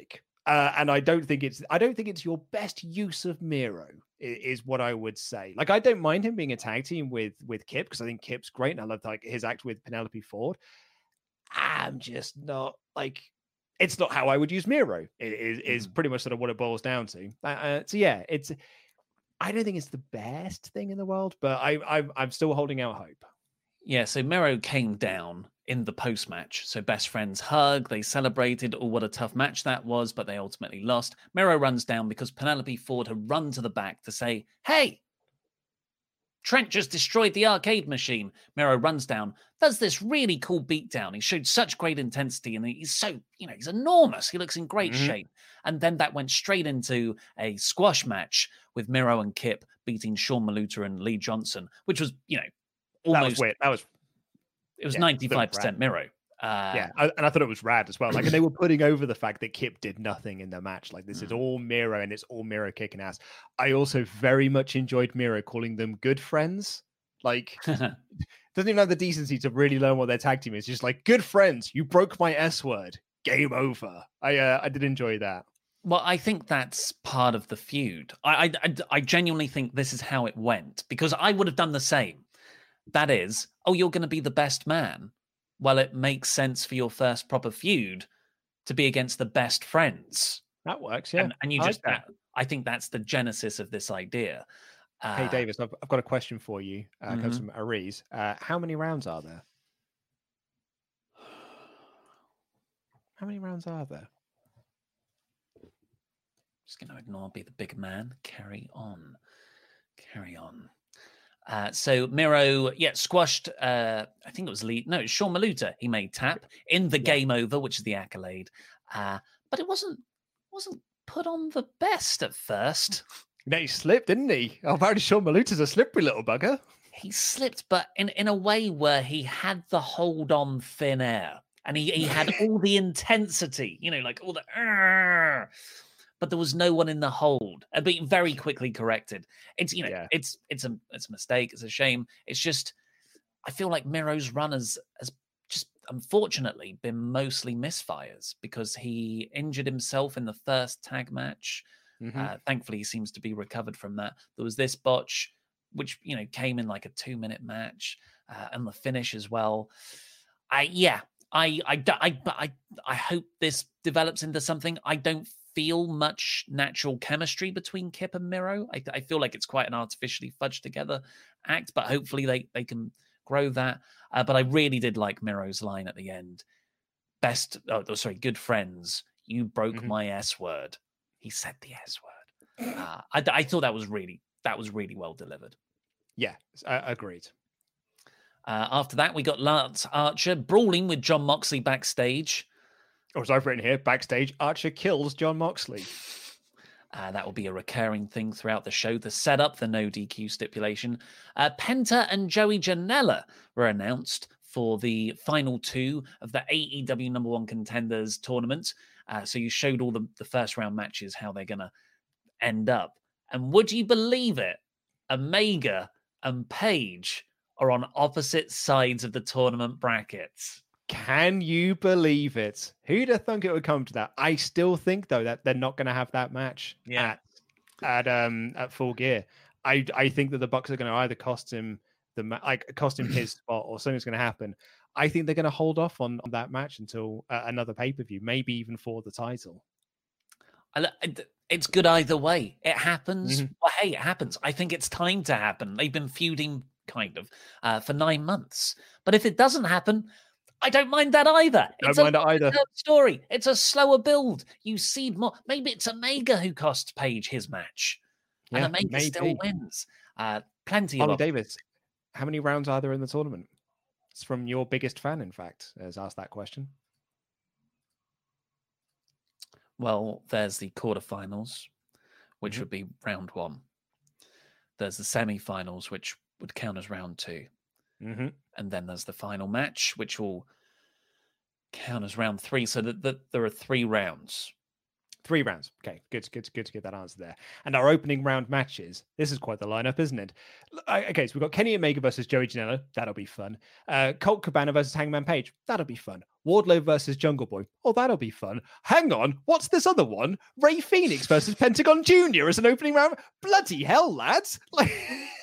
Uh, and I don't think it's I don't think it's your best use of Miro is, is what I would say. Like I don't mind him being a tag team with with Kip because I think Kip's great and I love like his act with Penelope Ford. I'm just not like it's not how I would use Miro. It is is pretty much sort of what it boils down to. Uh, so yeah, it's I don't think it's the best thing in the world, but I I'm, I'm still holding out hope. Yeah, so Miro came down in the post-match. So best friends hug, they celebrated, oh, what a tough match that was, but they ultimately lost. Miro runs down because Penelope Ford had run to the back to say, hey, Trent just destroyed the arcade machine. Miro runs down, does this really cool beatdown. He showed such great intensity and he's so, you know, he's enormous. He looks in great mm-hmm. shape. And then that went straight into a squash match with Miro and Kip beating Sean Maluta and Lee Johnson, which was, you know, almost... That was weird. That was... It was yeah, ninety-five percent Miro. Uh, yeah, and I thought it was rad as well. Like, and they were putting over the fact that Kip did nothing in the match. Like, this mm. is all Miro, and it's all Miro kicking ass. I also very much enjoyed Miro calling them good friends. Like, doesn't even have the decency to really learn what their tag team is. Just like, good friends, you broke my S word. Game over. I uh, I did enjoy that. Well, I think that's part of the feud. I, I I genuinely think this is how it went because I would have done the same. That is, oh, you're going to be the best man. Well, it makes sense for your first proper feud to be against the best friends. That works, yeah. And, and you I just, like that. I think that's the genesis of this idea. Uh, hey, Davis, I've, I've got a question for you. Uh, mm-hmm. Comes from Aries. Uh, how many rounds are there? How many rounds are there? Just going to ignore, be the big man. Carry on. Carry on. Uh, so Miro, yeah, squashed, uh, I think it was Lee, no, it was Sean Maluta. He made tap in the yeah. game over, which is the accolade. Uh, but it wasn't wasn't put on the best at first. No, he slipped, didn't he? Oh, apparently Sean Maluta's a slippery little bugger. He slipped, but in, in a way where he had the hold on thin air. And he, he had all the intensity, you know, like all the... Argh! But there was no one in the hold. But very quickly corrected. It's you know, yeah. it's it's a it's a mistake. It's a shame. It's just I feel like Miro's run has has just unfortunately been mostly misfires because he injured himself in the first tag match. Mm-hmm. Uh, thankfully, he seems to be recovered from that. There was this botch, which you know came in like a two minute match, uh, and the finish as well. I yeah, I I I I I hope this develops into something. I don't feel much natural chemistry between Kip and Miro. I, I feel like it's quite an artificially fudged together act, but hopefully they, they can grow that. Uh, but I really did like Miro's line at the end. Best, oh, sorry, good friends. You broke mm-hmm. my S word. He said the S word. Uh, I, I thought that was really, that was really well delivered. Yeah, I agreed. Uh, after that, we got Lance Archer brawling with Jon Moxley backstage. Or as I've written here, backstage, Archer kills Jon Moxley. Uh, that will be a recurring thing throughout the show. The setup, the no D Q stipulation. Uh, Penta and Joey Janela were announced for the final two of the A E W number one contenders tournament. Uh, so you showed all the, the first round matches, how they're going to end up. And would you believe it? Omega and Paige are on opposite sides of the tournament brackets. Can you believe it? Who'd have thunk it would come to that? I still think though that they're not going to have that match yeah. at at um at Full Gear. I I think that the Bucks are going to either cost him the like cost him his spot or something's going to happen. I think they're going to hold off on, on that match until uh, another pay per view, maybe even for the title. I, it's good either way. It happens. Mm-hmm. Well, hey, it happens. I think it's time to happen. They've been feuding kind of uh, for nine months, but if it doesn't happen. I don't mind that either. Don't it's mind a it either. Story. It's a slower build. You seed more. Maybe it's Omega who costs Paige his match, yeah, and Omega maybe. still wins. Uh, plenty Ollie of Davis. How many rounds are there in the tournament? It's from your biggest fan, in fact, has asked that question. Well, there's the quarterfinals, which mm-hmm. would be round one. There's the semi-finals, which would count as round two. Mm-hmm. And then there's the final match, which will count as round three. So that, that there are three rounds. Three rounds. Okay, good, good, good to get that answer there. And our opening round matches. This is quite the lineup, isn't it? Okay, so we've got Kenny Omega versus Joey Janela. That'll be fun. Uh, Colt Cabana versus Hangman Page. That'll be fun. Wardlow versus Jungle Boy. Oh, that'll be fun. Hang on, what's this other one? Ray Phoenix versus Pentagon Junior as an opening round. Bloody hell, lads! Like,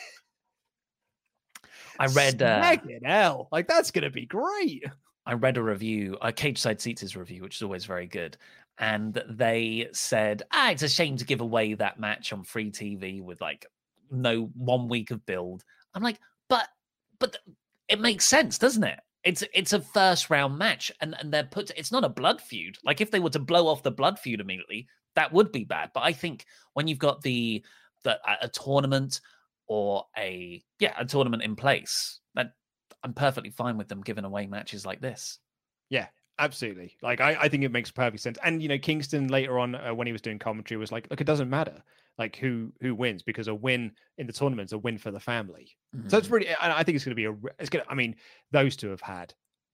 I read. Uh... hell, like that's gonna be great. I read a review, a Cage Side Seats' review, which is always very good. And they said, ah, it's a shame to give away that match on free T V with like no one week of build. I'm like, but but it makes sense, doesn't it? It's it's a first round match, and, and they're put. It's not a blood feud. Like if they were to blow off the blood feud immediately, that would be bad. But I think when you've got the the a tournament or a yeah a tournament in place, that I'm perfectly fine with them giving away matches like this. Yeah. Absolutely. Like, I, I think it makes perfect sense. And, you know, Kingston later on uh, when he was doing commentary was like, look, it doesn't matter like who who wins because a win in the tournament is a win for the family. Mm-hmm. So it's really, I think it's going to be a, it's going to, I mean, those two have had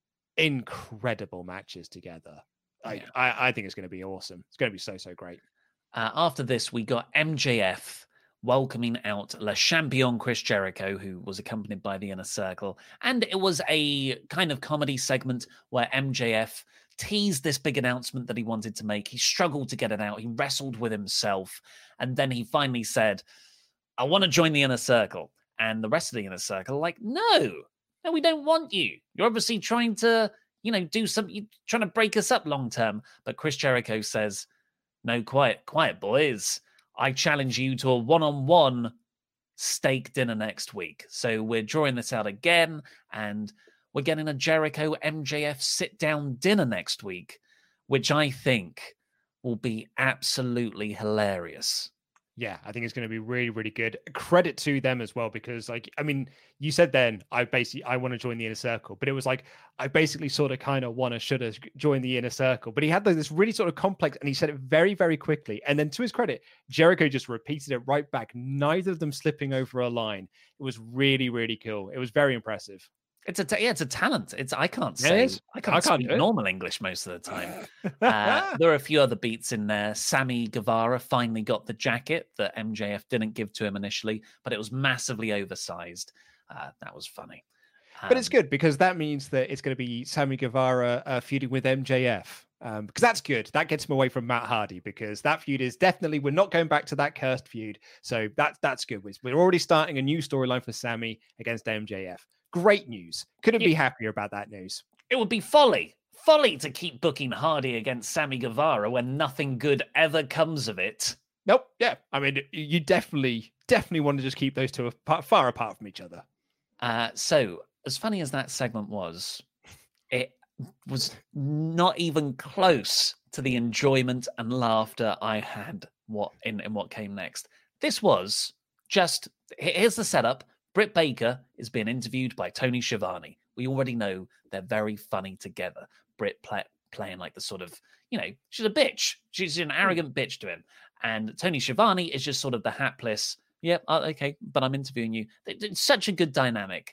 incredible matches together. Like, yeah. I, I think it's going to be awesome. It's going to be so, so great. Uh, after this, we got M J F welcoming out Le Champion Chris Jericho, who was accompanied by the Inner Circle. And it was a kind of comedy segment where M J F teased this big announcement that he wanted to make. He struggled to get it out. He wrestled with himself. And then he finally said, I want to join the Inner Circle. And the rest of the Inner Circle are like, no, no, we don't want you. You're obviously trying to, you know, do something, you're trying to break us up long term. But Chris Jericho says, no, quiet, quiet, boys. I challenge you to a one-on-one steak dinner next week. So we're drawing this out again, and we're getting a Jericho M J F sit-down dinner next week, which I think will be absolutely hilarious. Yeah, I think it's going to be really, really good. Credit to them as well, because like, I mean, you said then I basically, I want to join the Inner Circle, but it was like, I basically sort of kind of want to, should have joined the Inner Circle, but he had like, this really sort of complex, and he said it very, very quickly. And then to his credit, Jericho just repeated it right back, neither of them slipping over a line. It was really, really cool. It was very impressive. It's a ta- yeah, it's a talent. It's I can't say yes. I can't, I can't speak normal English most of the time. uh, there are a few other beats in there. Sammy Guevara finally got the jacket that M J F didn't give to him initially, but it was massively oversized. Uh, that was funny. Um, but it's good because that means that it's going to be Sammy Guevara uh, feuding with M J F. Um, because that's good. That gets him away from Matt Hardy, because that feud is definitely, we're not going back to that cursed feud. So that's that's good. We're already starting a new storyline for Sammy against M J F. Great news. Couldn't it, be happier about that news. It would be folly. Folly to keep booking Hardy against Sammy Guevara when nothing good ever comes of it. Nope. Yeah. I mean, you definitely, definitely want to just keep those two apart, far apart from each other. Uh, so, as funny as that segment was, it was not even close to the enjoyment and laughter I had what in, in what came next. This was just, here's the setup. Britt Baker is being interviewed by Tony Schiavone. We already know they're very funny together. Britt play, playing like the sort of, you know, she's a bitch. She's an arrogant bitch to him. And Tony Schiavone is just sort of the hapless, yeah, oh, okay, but I'm interviewing you. It's such a good dynamic.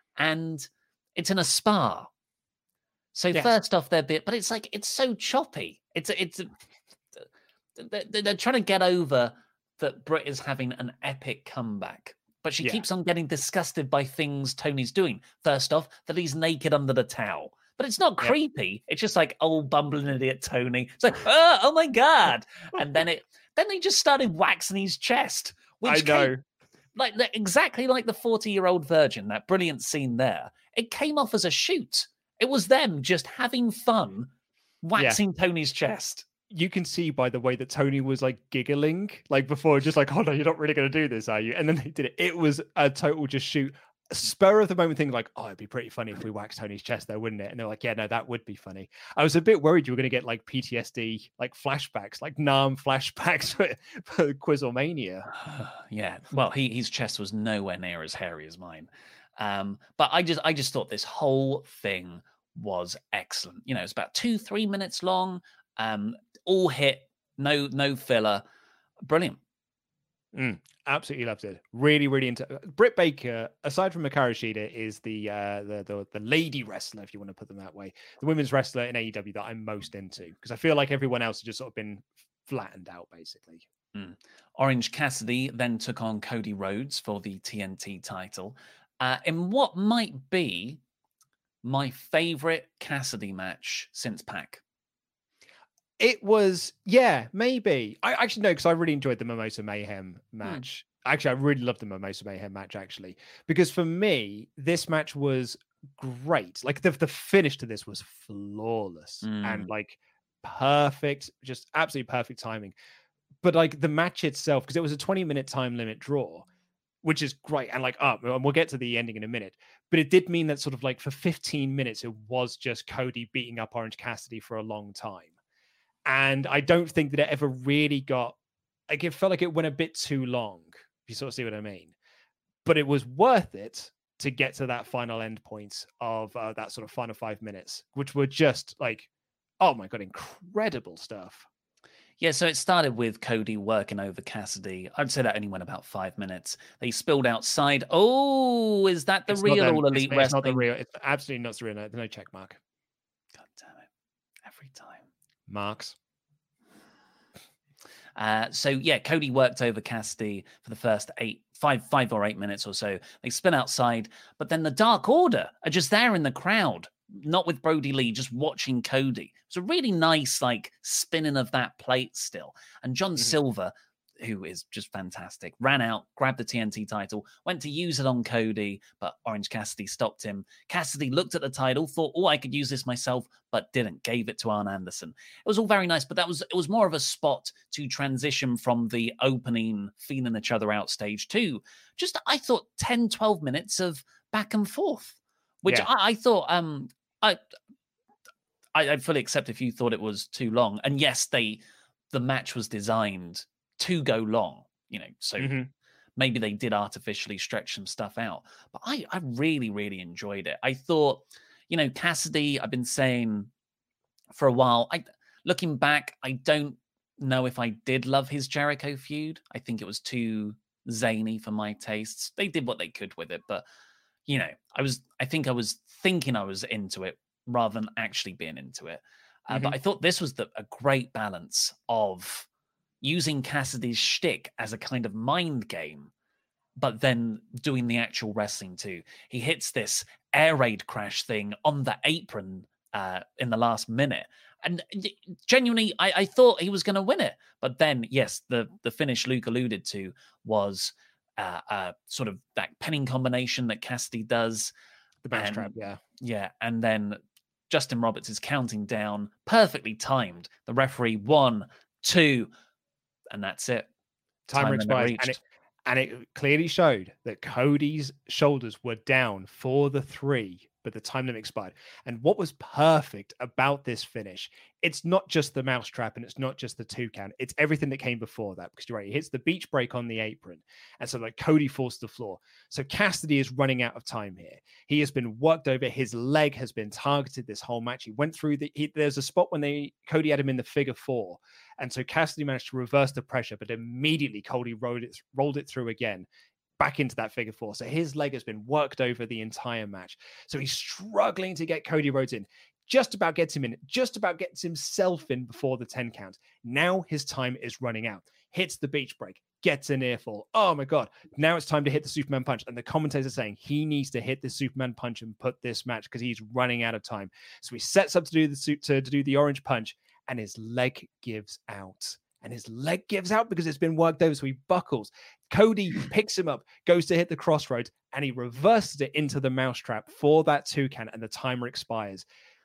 And it's in a spa. So yes. First off, they're bit, but it's like, it's so choppy. It's, it's, they're, they're trying to get over that Britt is having an epic comeback. But she yeah. keeps on getting disgusted by things Tony's doing. First off, that he's naked under the towel. But it's not creepy. Yeah. It's just like, oh, bumbling idiot Tony. It's like, oh, oh my God. And then it, then they just started waxing his chest. Which I know. Came, like exactly like the forty-year-old virgin, that brilliant scene there. It came off as a shoot. It was them just having fun waxing yeah. Tony's chest. You can see by the way that Tony was like giggling, like before, just like, oh no, you're not really going to do this, are you? And then they did it. It was a total just shoot. Spur of the moment thing, like, oh, it'd be pretty funny if we waxed Tony's chest though, wouldn't it? And they're like, yeah, no, that would be funny. I was a bit worried you were going to get like P T S D, like flashbacks, like Nam flashbacks for, for Quizlemania. Yeah, well, he, his chest was nowhere near as hairy as mine. Um, but I just, I just thought this whole thing was excellent. You know, it's about two, three minutes long. Um, all hit, no no filler, brilliant. Mm, absolutely loved it. Really, really into Britt Baker. Aside from Hikaru Shida, is the, uh, the the the lady wrestler, if you want to put them that way, the women's wrestler in A E W that I'm most into, because I feel like everyone else has just sort of been flattened out, basically. Mm. Orange Cassidy then took on Cody Rhodes for the T N T title uh, in what might be my favorite Cassidy match since Pac. It was, yeah, maybe. I actually no, because I really enjoyed the Mimosa Mayhem match. Hmm. Actually, I really loved the Mimosa Mayhem match, actually, because for me, this match was great. Like the, the finish to this was flawless mm. and like perfect, just absolutely perfect timing. But like the match itself, because it was a twenty minute time limit draw, which is great. And like, up, oh, and we'll get to the ending in a minute. But it did mean that sort of like for fifteen minutes, it was just Cody beating up Orange Cassidy for a long time. And I don't think that it ever really got, like, it felt like it went a bit too long, if you sort of see what I mean. But it was worth it to get to that final end point of uh, that sort of final five minutes, which were just like, oh my God, incredible stuff. Yeah, so it started with Cody working over Cassidy. I'd say that only went about five minutes. They spilled outside. Oh, is that the it's real them, All Elite it's, Wrestling? It's not the real. It's absolutely not the real. No check mark. God damn it. Every time. Marks. Uh, so yeah, Cody worked over Cassidy for the first eight, five, five or eight minutes or so. They spin outside, but then the Dark Order are just there in the crowd, not with Brody Lee, just watching Cody. It's a really nice, like, spinning of that plate still. And John mm-hmm. Silver, who is just fantastic, ran out, grabbed the T N T title, went to use it on Cody, but Orange Cassidy stopped him. Cassidy looked at the title, thought, oh, I could use this myself, but didn't, gave it to Arn Anderson. It was all very nice, but that was it was more of a spot to transition from the opening, feeling each other out stage to just, I thought, ten, twelve minutes of back and forth, which yeah. I, I thought, um, I, I I fully accept if you thought it was too long. And yes, they the match was designed to go long, you know, so mm-hmm. maybe they did artificially stretch some stuff out. But I, I really, really enjoyed it. I thought, you know, Cassidy, I've been saying for a while, I looking back, I don't know if I did love his Jericho feud. I think it was too zany for my tastes. They did what they could with it, but, you know, I was, I think I was thinking I was into it rather than actually being into it. Uh, mm-hmm. But I thought this was the, a great balance of using Cassidy's shtick as a kind of mind game, but then doing the actual wrestling too. He hits this air raid crash thing on the apron uh, in the last minute. And genuinely, I, I thought he was going to win it. But then, yes, the, the finish Luke alluded to was uh, uh, sort of that pinning combination that Cassidy does. The backstrap, yeah. Yeah, and then Justin Roberts is counting down, perfectly timed. The referee, one, two, and that's it. Timer expired, and it, and it clearly showed that Cody's shoulders were down for the three, but the time limit expired. And what was perfect about this finish, it's not just the mousetrap and it's not just the two count, it's everything that came before that. Because you're right, he hits the beach break on the apron, and so like Cody falls to the floor. So Cassidy is running out of time here. He has been worked over. His leg has been targeted this whole match. He went through the. He, there's a spot when they Cody had him in the figure four, and so Cassidy managed to reverse the pressure, but immediately Cody rolled it rolled it through again, back into that figure four. So his leg has been worked over the entire match. So he's struggling to get Cody Rhodes in. Just about gets him in, just about gets himself in before the ten count. Now his time is running out. Hits the beach break, gets an earful. Oh my God. Now it's time to hit the Superman punch. And the commentators are saying he needs to hit the Superman punch and put this match because he's running out of time. So he sets up to do the suit to, to do the orange punch, and his leg gives out. And his leg gives out because it's been worked over. So he buckles. Cody picks him up, goes to hit the crossroads, and he reverses it into the mousetrap for that two count, and the timer expires.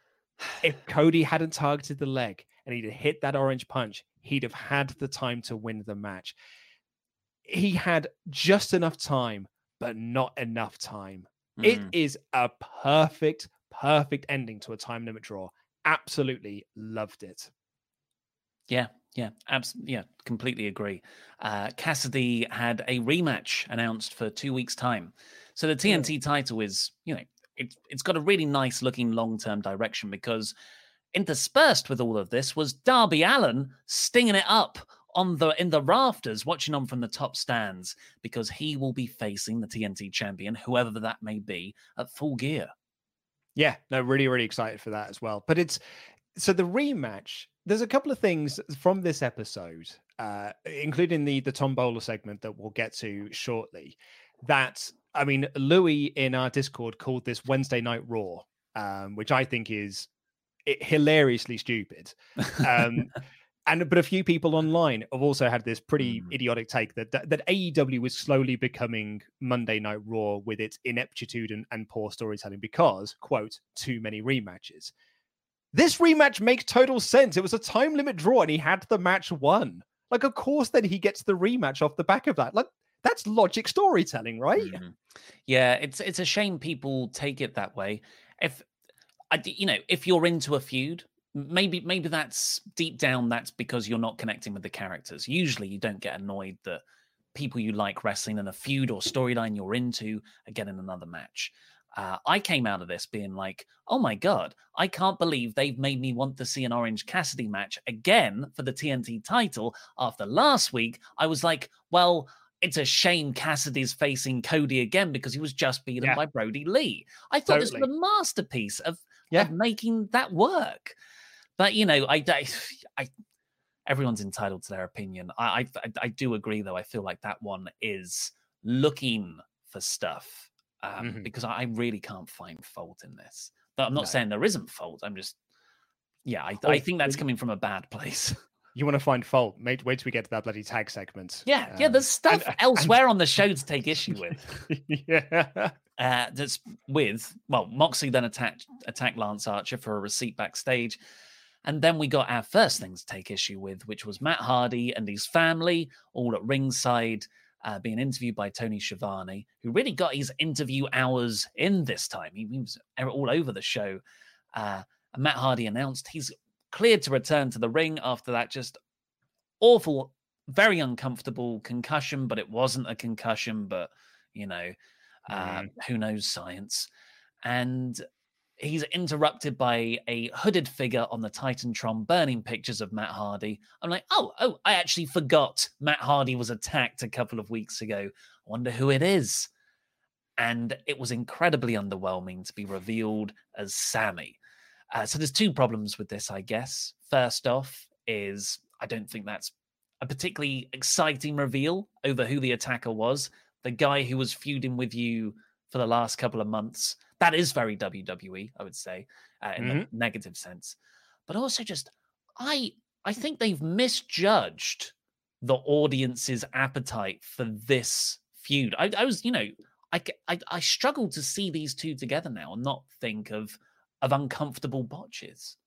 If Cody hadn't targeted the leg and he'd hit that orange punch, he'd have had the time to win the match. He had just enough time, but not enough time. Mm. It is a perfect, perfect ending to a time limit draw. Absolutely loved it. Yeah, yeah, absolutely. Yeah, completely agree. Uh, Cassidy had a rematch announced for two weeks' time. So the T N T yeah. title is, you know, It's it's got a really nice looking long-term direction, because interspersed with all of this was Darby Allin stinging it up on the in the rafters, watching on from the top stands, because he will be facing the T N T champion, whoever that may be, at Full Gear. Yeah, no, really, really excited for that as well. But it's so the rematch there's a couple of things from this episode, uh, including the the Tombola segment that we'll get to shortly. That I mean, Louis in our Discord called this Wednesday Night Raw, um, which I think is it, hilariously stupid. Um, and but a few people online have also had this pretty mm. idiotic take that, that that A E W is slowly becoming Monday Night Raw with its ineptitude and, and poor storytelling because, quote, too many rematches. This rematch makes total sense. It was a time limit draw and he had the match won. Like, of course, then he gets the rematch off the back of that. Like, that's logic storytelling, right? Mm-hmm. Yeah, it's it's a shame people take it that way. If you know, if you're into a feud, maybe maybe that's deep down. That's because you're not connecting with the characters. Usually, you don't get annoyed that people you like wrestling in a feud or storyline you're into are getting another match. Uh, I came out of this being like, oh my God, I can't believe they've made me want to see an Orange Cassidy match again for the T N T title. After last week, I was like, well, it's a shame Cassidy's facing Cody again because he was just beaten yeah. by Brody Lee. I thought totally. This was a masterpiece of, yeah. of making that work. But, you know, I, I, I everyone's entitled to their opinion. I, I, I do agree, though. I feel like that one is looking for stuff. Um, mm-hmm. Because I really can't find fault in this. But I'm not no. saying there isn't fault. I'm just, yeah, I, oh, I think that's coming from a bad place. You want to find fault? Wait, wait till we get to that bloody tag segment. Yeah, um, yeah. There's stuff and, elsewhere and... on the show to take issue with. yeah, uh, that's with well, Moxley then attacked attacked Lance Archer for a receipt backstage, and then we got our first thing to take issue with, which was Matt Hardy and his family all at ringside. Uh, being interviewed by Tony Schiavone, who really got his interview hours in this time. He, he was all over the show. Uh, and Matt Hardy announced he's cleared to return to the ring after that just awful, very uncomfortable concussion, but it wasn't a concussion, but, you know, uh, mm. who knows science. And he's interrupted by a hooded figure on the Titantron burning pictures of Matt Hardy. I'm like, oh, oh, I actually forgot Matt Hardy was attacked a couple of weeks ago. I wonder who it is. And it was incredibly underwhelming to be revealed as Sammy. Uh, so there's two problems with this, I guess. First off is I don't think that's a particularly exciting reveal over who the attacker was. The guy who was feuding with you for the last couple of months. That is very W W E, I would say, uh, in mm-hmm. the negative sense. But also just, I I think they've misjudged the audience's appetite for this feud. I, I was, you know, I, I, I struggle to see these two together now and not think of, of uncomfortable botches.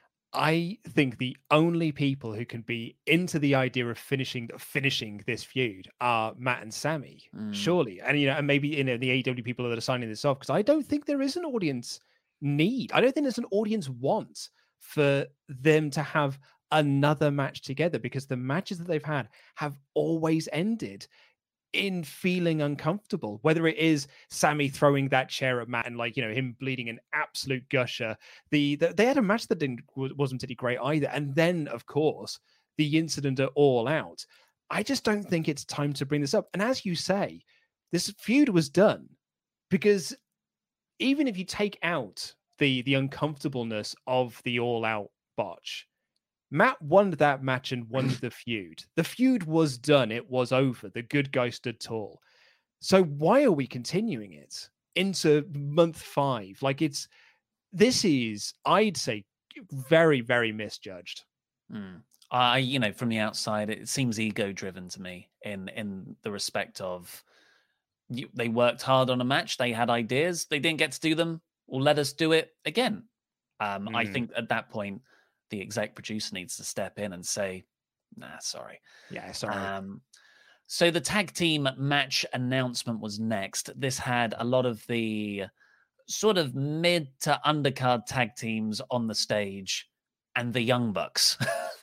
I think the only people who can be into the idea of finishing finishing this feud are Matt and Sammy, mm. surely, and you know, and maybe you know the A E W people that are signing this off because I don't think there is an audience need. I don't think there's an audience want for them to have another match together because the matches that they've had have always ended in feeling uncomfortable, whether it is Sammy throwing that chair at Matt and like, you know, him bleeding an absolute gusher. The, the they had a match that didn't wasn't really great either. And then, of course, the incident at All Out. I just don't think it's time to bring this up. And as you say, this feud was done because even if you take out the the uncomfortableness of the All Out botch, Matt won that match and won the feud. The feud was done. It was over. The good guy stood tall. So why are we continuing it into month five? Like it's, this is, I'd say, very, very misjudged. Mm. I, you know, from the outside, it seems ego-driven to me in, in the respect of you, they worked hard on a match. They had ideas. They didn't get to do them. Well, let us do it again. Um, mm. I think at that point, the exec producer needs to step in and say, nah, sorry. Yeah, sorry. Um, so the tag team match announcement was next. This had a lot of the sort of mid to undercard tag teams on the stage and the Young Bucks.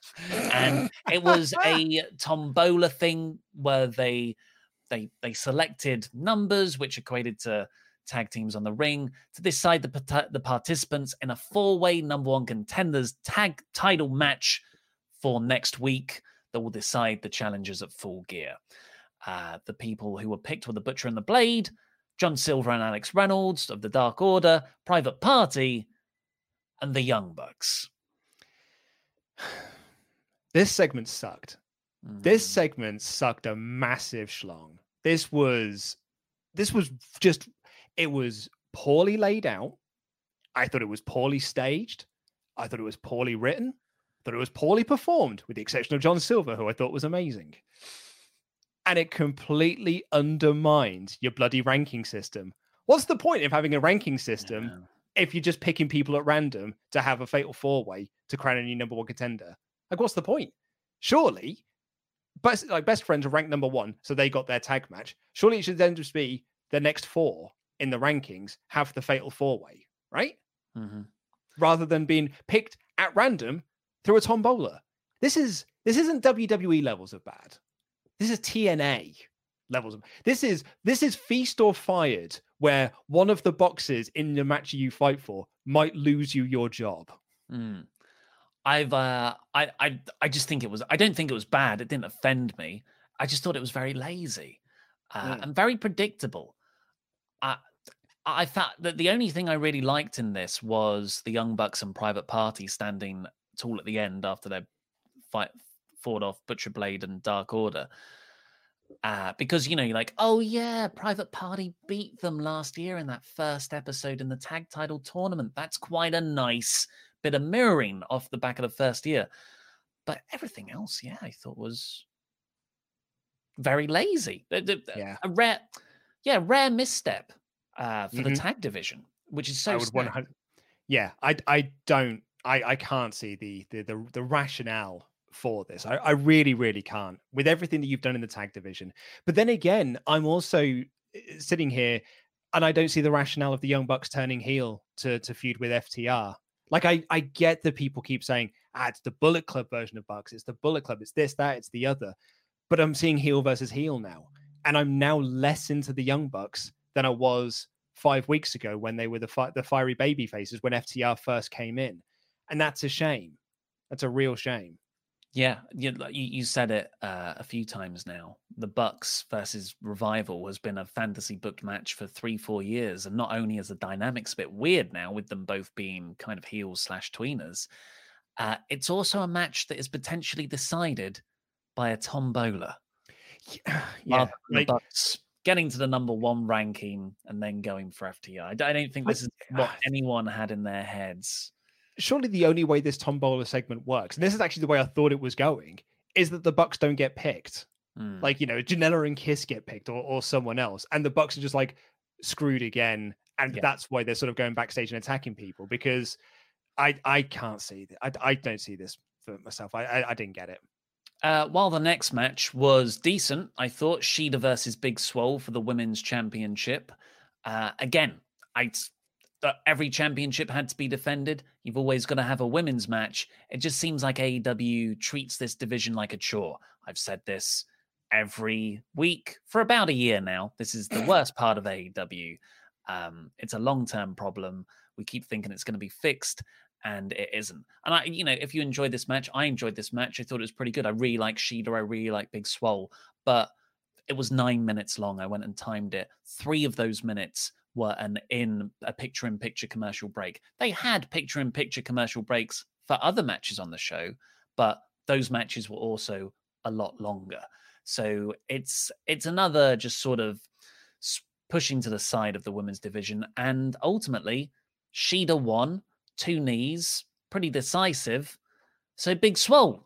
And it was a tombola thing where they they they selected numbers which equated to tag teams on the ring to decide the, the participants in a four-way number one contenders tag title match for next week that will decide the challengers at Full Gear. Uh, the people who were picked were the Butcher and the Blade, John Silver and Alex Reynolds of the Dark Order, Private Party, and the Young Bucks. this segment sucked. Mm. This segment sucked a massive schlong. This was, this was just, it was poorly laid out. I thought it was poorly staged. I thought it was poorly written. I thought it was poorly performed, with the exception of John Silver, who I thought was amazing. And it completely undermined your bloody ranking system. What's the point of having a ranking system yeah. if you're just picking people at random to have a fatal four-way to crown a new number one contender? Like, what's the point? Surely, best, like best friends are ranked number one, so they got their tag match. Surely it should then just be the next four in the rankings have the fatal four-way, right? Mm-hmm. Rather than being picked at random through a tombola. This is this isn't W W E levels of bad. This is T N A levels of this is this is Feast or Fired, where one of the boxes in the match you fight for might lose you your job. Mm. I've uh, I I I just think it was. I don't think it was bad. It didn't offend me. I just thought it was very lazy uh, mm. and very predictable. Uh, I thought that the only thing I really liked in this was the Young Bucks and Private Party standing tall at the end after they fight fought off Butcher Blade and Dark Order. Uh, because, you know, you're like, oh yeah, Private Party beat them last year in that first episode in the tag title tournament. That's quite a nice bit of mirroring off the back of the first year. But everything else, yeah, I thought was very lazy. Yeah. A rare, yeah, rare misstep. Uh, for mm-hmm. the tag division, which is so. I would one hundred Yeah, I I don't I I can't see the the the, the rationale for this. I, I really really can't with everything that you've done in the tag division. But then again, I'm also sitting here and I don't see the rationale of the Young Bucks turning heel to to feud with F T R. Like I I get that people keep saying, ah, it's the Bullet Club version of Bucks. It's the Bullet Club. It's this, that, it's the other. But I'm seeing heel versus heel now, and I'm now less into the Young Bucks than I was five weeks ago when they were the fi- the fiery baby faces when F T R first came in. And that's a shame. That's a real shame. Yeah, you, you said it uh, a few times now. The Bucks versus Revival has been a fantasy booked match for three, four years. And not only is the dynamics a bit weird now with them both being kind of heels slash tweeners, uh, it's also a match that is potentially decided by a tombola. Yeah, yeah. The like, Bucks getting to the number one ranking and then going for F T R. I don't think this is what anyone had in their heads. Surely the only way this tombola segment works, and this is actually the way I thought it was going, is that the Bucks don't get picked. Mm. Like, you know, Janela and Kiss get picked or, or someone else. And the Bucks are just like screwed again. And yeah. that's why they're sort of going backstage and attacking people, because I I can't see that. I, I don't see this for myself. I, I, I didn't get it. Uh, while the next match was decent, I thought Shida versus Big Swole for the women's championship. Uh, again, I uh, every championship had to be defended. You've always got to have a women's match. It just seems like A E W treats this division like a chore. I've said this every week for about a year now. This is the worst part of A E W. Um, it's a long-term problem. We keep thinking it's going to be fixed, and it isn't. And I, you know, if you enjoyed this match, I enjoyed this match. I thought it was pretty good. I really like Shida. I really like Big Swole. But it was nine minutes long. I went and timed it. Three of those minutes were an in a picture-in-picture commercial break. They had picture-in-picture commercial breaks for other matches on the show, but those matches were also a lot longer. So it's it's another just sort of pushing to the side of the women's division. And ultimately, Shida won. Two knees, pretty decisive. So Big Swole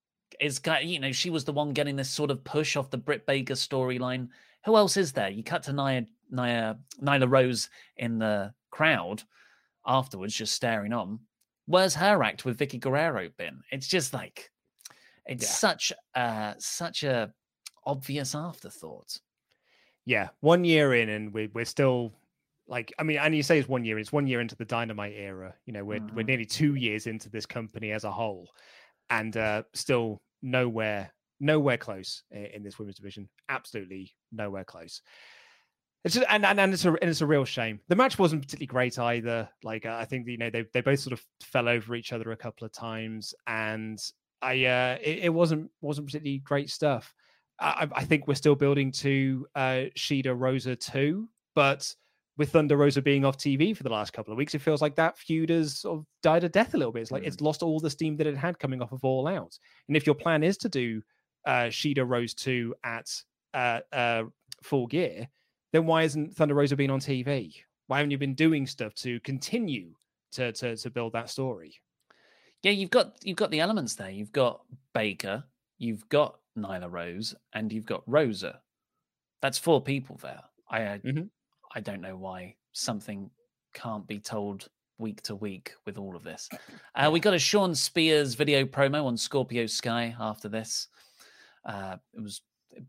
is, you know, she was the one getting this sort of push off the Britt Baker storyline. Who else is there? You cut to Nia, Nia, Nyla Rose in the crowd afterwards, just staring on. Where's her act with Vicky Guerrero been? It's just like, it's yeah. such a, such a obvious afterthought. Yeah, one year in and we, we're still... Like, I mean, and you say it's one year, it's one year into the Dynamite era. You know, we're, mm-hmm. we're nearly two years into this company as a whole, and uh, still nowhere, nowhere close in, in this women's division. Absolutely nowhere close. It's just, and, and, and it's a, and it's a real shame. The match wasn't particularly great either. Like, uh, I think, you know, they, they both sort of fell over each other a couple of times, and I, uh, it, it wasn't, wasn't particularly great stuff. I, I think we're still building to uh, Shida Rosa two, but with Thunder Rosa being off T V for the last couple of weeks, it feels like that feud has sort of died a death a little bit. It's like mm. it's lost all the steam that it had coming off of All Out. And if your plan is to do uh, Shida Rose two at uh, uh, Full Gear, then why isn't Thunder Rosa being on T V? Why haven't you been doing stuff to continue to to, to build that story? Yeah, you've got you've got the elements there. You've got Baker, you've got Nyla Rose, and you've got Rosa. That's four people there. I mm-hmm. I don't know why something can't be told week to week with all of this. Uh, we got a Sean Spears video promo on Scorpio Sky after this. Uh, it was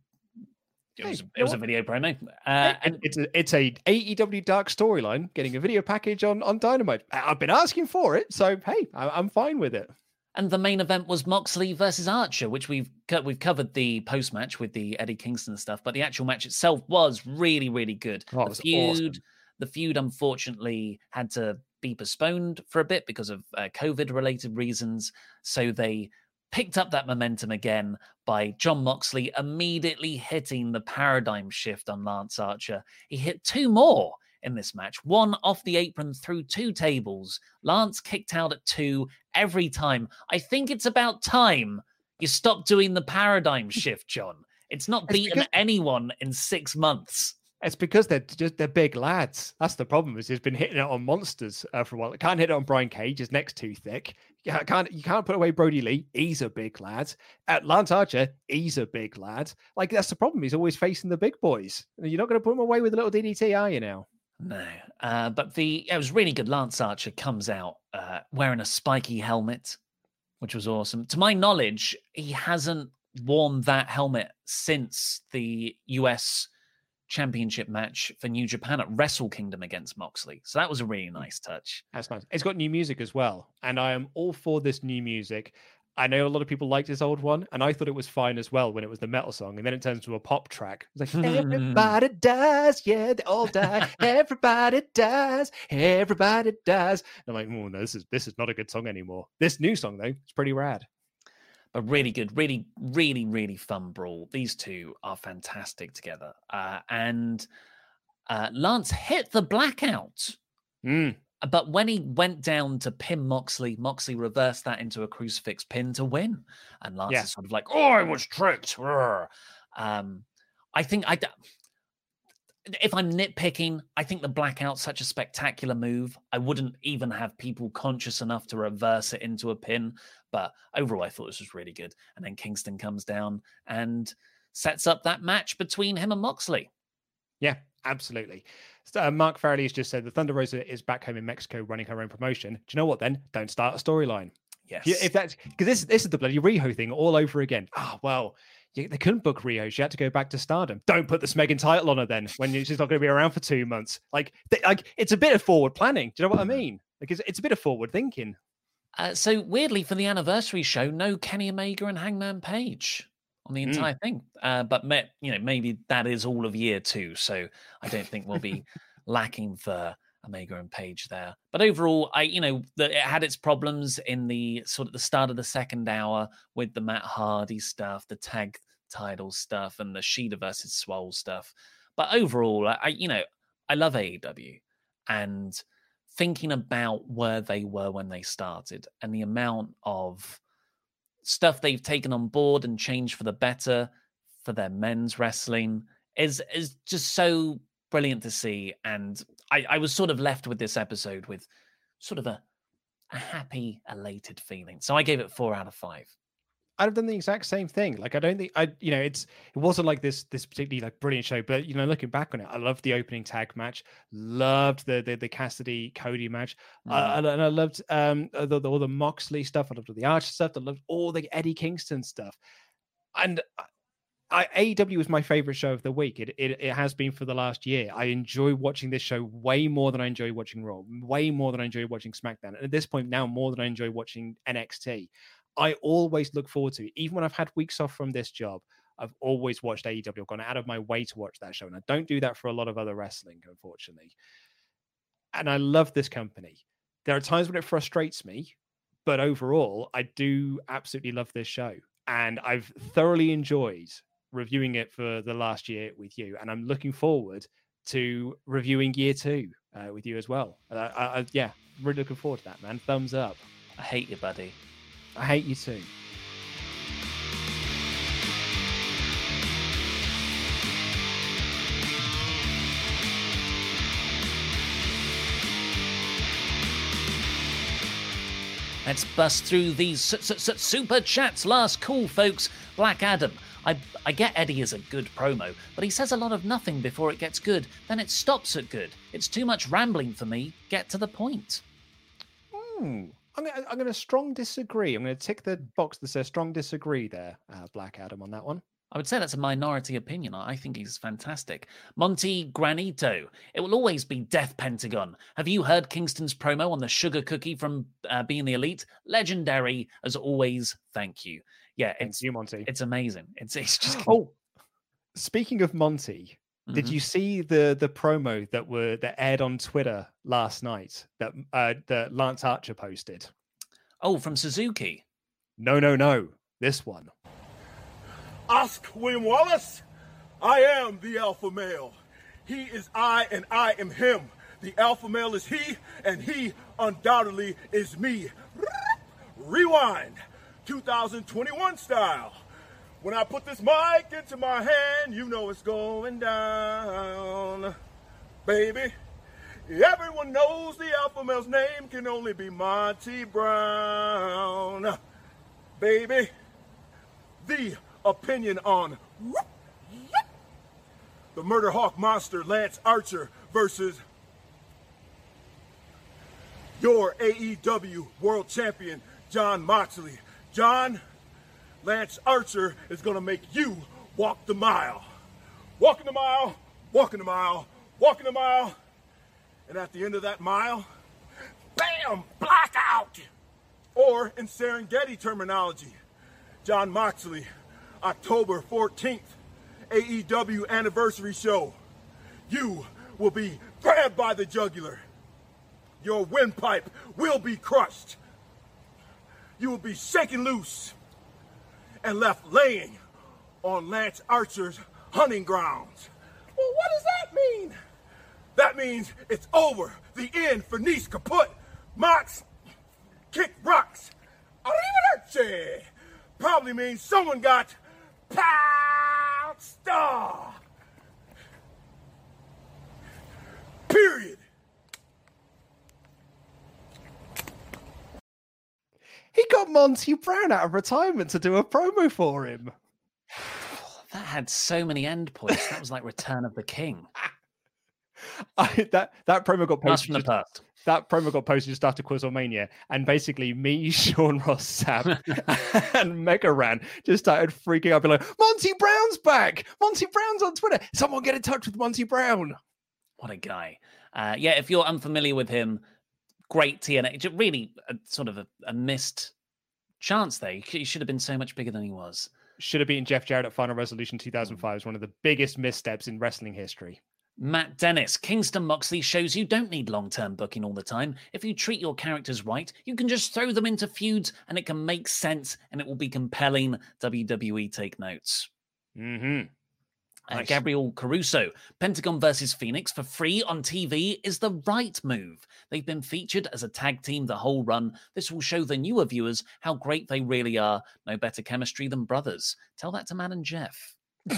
it was, it was a video promo. Uh, and it's a it's a A E W Dark storyline getting a video package on, on Dynamite. I've been asking for it, so hey, I'm fine with it. And the main event was Moxley versus Archer, which we've we've covered the post match with the Eddie Kingston stuff, but the actual match itself was really, really good. Oh, the was feud, awesome. the feud, unfortunately, had to be postponed for a bit because of uh, COVID-related reasons. So they picked up that momentum again by Jon Moxley immediately hitting the paradigm shift on Lance Archer. He hit two more in this match, one off the apron through two tables. Lance kicked out at two every time. I think it's about time you stop doing the paradigm shift, John. It's not It's beaten because- anyone in six months. It's because they're just they're big lads. That's the problem. Is he's been hitting it on monsters uh, for a while. Can't hit it on Brian Cage. His neck's too thick. You can't you can't put away Brody Lee. He's a big lad. At Lance Archer, he's a big lad. Like that's the problem. He's always facing the big boys. You're not going to put him away with a little D D T, are you now? No, uh, but the it was really good. Lance Archer comes out uh, wearing a spiky helmet, which was awesome. To my knowledge, he hasn't worn that helmet since the U S Championship match for New Japan at Wrestle Kingdom against Moxley. So that was a really nice touch. That's nice. It's got new music as well, and I am all for this new music. I know a lot of people liked this old one, and I thought it was fine as well when it was the metal song, and then it turns into a pop track. It's like, everybody dies, yeah, they all die. Everybody dies, everybody dies. And I'm like, oh, no, this is this is not a good song anymore. This new song, though, it's pretty rad. But really good, really, really, really fun brawl. These two are fantastic together. Uh, and uh, Lance hit the blackout. Mm. But when he went down to pin Moxley, Moxley reversed that into a crucifix pin to win. And Lance Yeah. is sort of like, oh, I was tricked. Um, I think I, if I'm nitpicking, I think the blackout's such a spectacular move. I wouldn't even have people conscious enough to reverse it into a pin. But overall, I thought this was really good. And then Kingston comes down and sets up that match between him and Moxley. Yeah, absolutely. So, uh, Mark Farrelly has just said the Thunder Rosa is back home in Mexico running her own promotion. Do you know what then? Don't start a storyline. Yes. If, if that's because this this is the bloody Riho thing all over again. Oh well, you, they couldn't book Riho. She had to go back to Stardom. Don't put the Smegan title on her then when she's not going to be around for two months. Like, they, like it's a bit of forward planning. Do you know what I mean? Like it's, it's a bit of forward thinking. Uh, so weirdly, for the anniversary show, no Kenny Omega and Hangman Page on the entire mm. thing. Uh, but me, you know, maybe that is all of year two, so I don't think we'll be lacking for Omega and Page there. But overall, I, you know, the, it had its problems in the sort of the start of the second hour with the Matt Hardy stuff, the tag title stuff, and the Shida versus Swole stuff. But overall, I, you know, I love A E W, and thinking about where they were when they started and the amount of stuff they've taken on board and changed for the better for their men's wrestling is is just so brilliant to see. And I, I was sort of left with this episode with sort of a, a happy, elated feeling. So I gave it four out of five. I'd have done the exact same thing. Like, I don't think I, you know, it's, it wasn't like this, this particularly like brilliant show, but you know, looking back on it, I loved the opening tag match, loved the, the, the Cassidy Cody match. Mm. Uh, and, and I loved, um, the, the, all the Moxley stuff. I loved all the Archer stuff. I loved all the Eddie Kingston stuff. And I, A E W was my favorite show of the week. It, it, it has been for the last year. I enjoy watching this show way more than I enjoy watching Raw, way more than I enjoy watching SmackDown. And at this point now, more than I enjoy watching N X T. I always look forward to it. Even when I've had weeks off from this job, I've always watched A E W. I've gone out of my way to watch that show. And I don't do that for a lot of other wrestling, unfortunately. And I love this company. There are times when it frustrates me, but overall, I do absolutely love this show. And I've thoroughly enjoyed reviewing it for the last year with you. And I'm looking forward to reviewing year two uh, with you as well. Uh, I, I, yeah, really looking forward to that, man. Thumbs up. I hate you, buddy. I hate you too. Let's bust through these super chats. Last call, folks. Black Adam. I, I get Eddie is a good promo, but he says a lot of nothing before it gets good. Then it stops at good. It's too much rambling for me. Get to the point. Hmm. I'm going I'm to strong disagree. I'm going to tick the box that says strong disagree there, uh, Black Adam, on that one. I would say that's a minority opinion. I think he's fantastic. Monty Granito. It will always be Death Pentagon. Have you heard Kingston's promo on the sugar cookie from uh, Being the Elite? Legendary as always. Thank you. Yeah, Thank it's you, Monty. It's amazing. It's it's just. Oh, speaking of Monty, mm-hmm. did you see the the promo that were that aired on Twitter last night that uh, that Lance Archer posted? Oh, from Suzuki. No, no, no. This one. Ask William Wallace. I am the alpha male. He is I and I am him. The alpha male is he and he undoubtedly is me. Rewind. two thousand twenty-one style. When I put this mic into my hand, you know it's going down. Baby, everyone knows the alpha male's name can only be Monty Brown. Baby, the opinion on the Murder Hawk monster Lance Archer versus your A E W world champion Jon Moxley. John, Lance Archer is gonna make you walk the mile. Walking the mile, walking the mile, walking the mile, and at the end of that mile, bam, blackout! Or in Serengeti terminology, Jon Moxley, October fourteenth, A E W anniversary show. You will be grabbed by the jugular. Your windpipe will be crushed. You will be shaken loose and left laying on Lance Archer's hunting grounds. Well, what does that mean? That means it's over. The end for Nice kaput. Mox, kick rocks. Arrivederci. Probably means someone got pounced off. Period. He got Monty Brown out of retirement to do a promo for him. That had so many endpoints. That was like Return of the King. I, that that promo got Blast posted. from the Just, past. that promo got posted just after Quizlemania, and basically me, Sean Ross Sapp, and Mega Ran just started freaking out, being like, "Monty Brown's back! Monty Brown's on Twitter! Someone get in touch with Monty Brown!" What a guy! Uh, yeah, if you're unfamiliar with him, great T N A. Really, a, sort of a, a missed chance there. He should have been so much bigger than he was. Should have beaten Jeff Jarrett at Final Resolution two thousand five. Is one of the biggest missteps in wrestling history. Matt Dennis, Kingston Moxley shows you don't need long-term booking all the time. If you treat your characters right, you can just throw them into feuds and it can make sense and it will be compelling. W W E take notes. Mm-hmm. Uh, Nice. Gabriel Caruso, Pentagon versus Phoenix for free on T V is the right move. They've been featured as a tag team the whole run. This will show the newer viewers how great they really are. No better chemistry than brothers. Tell that to Man and Jeff.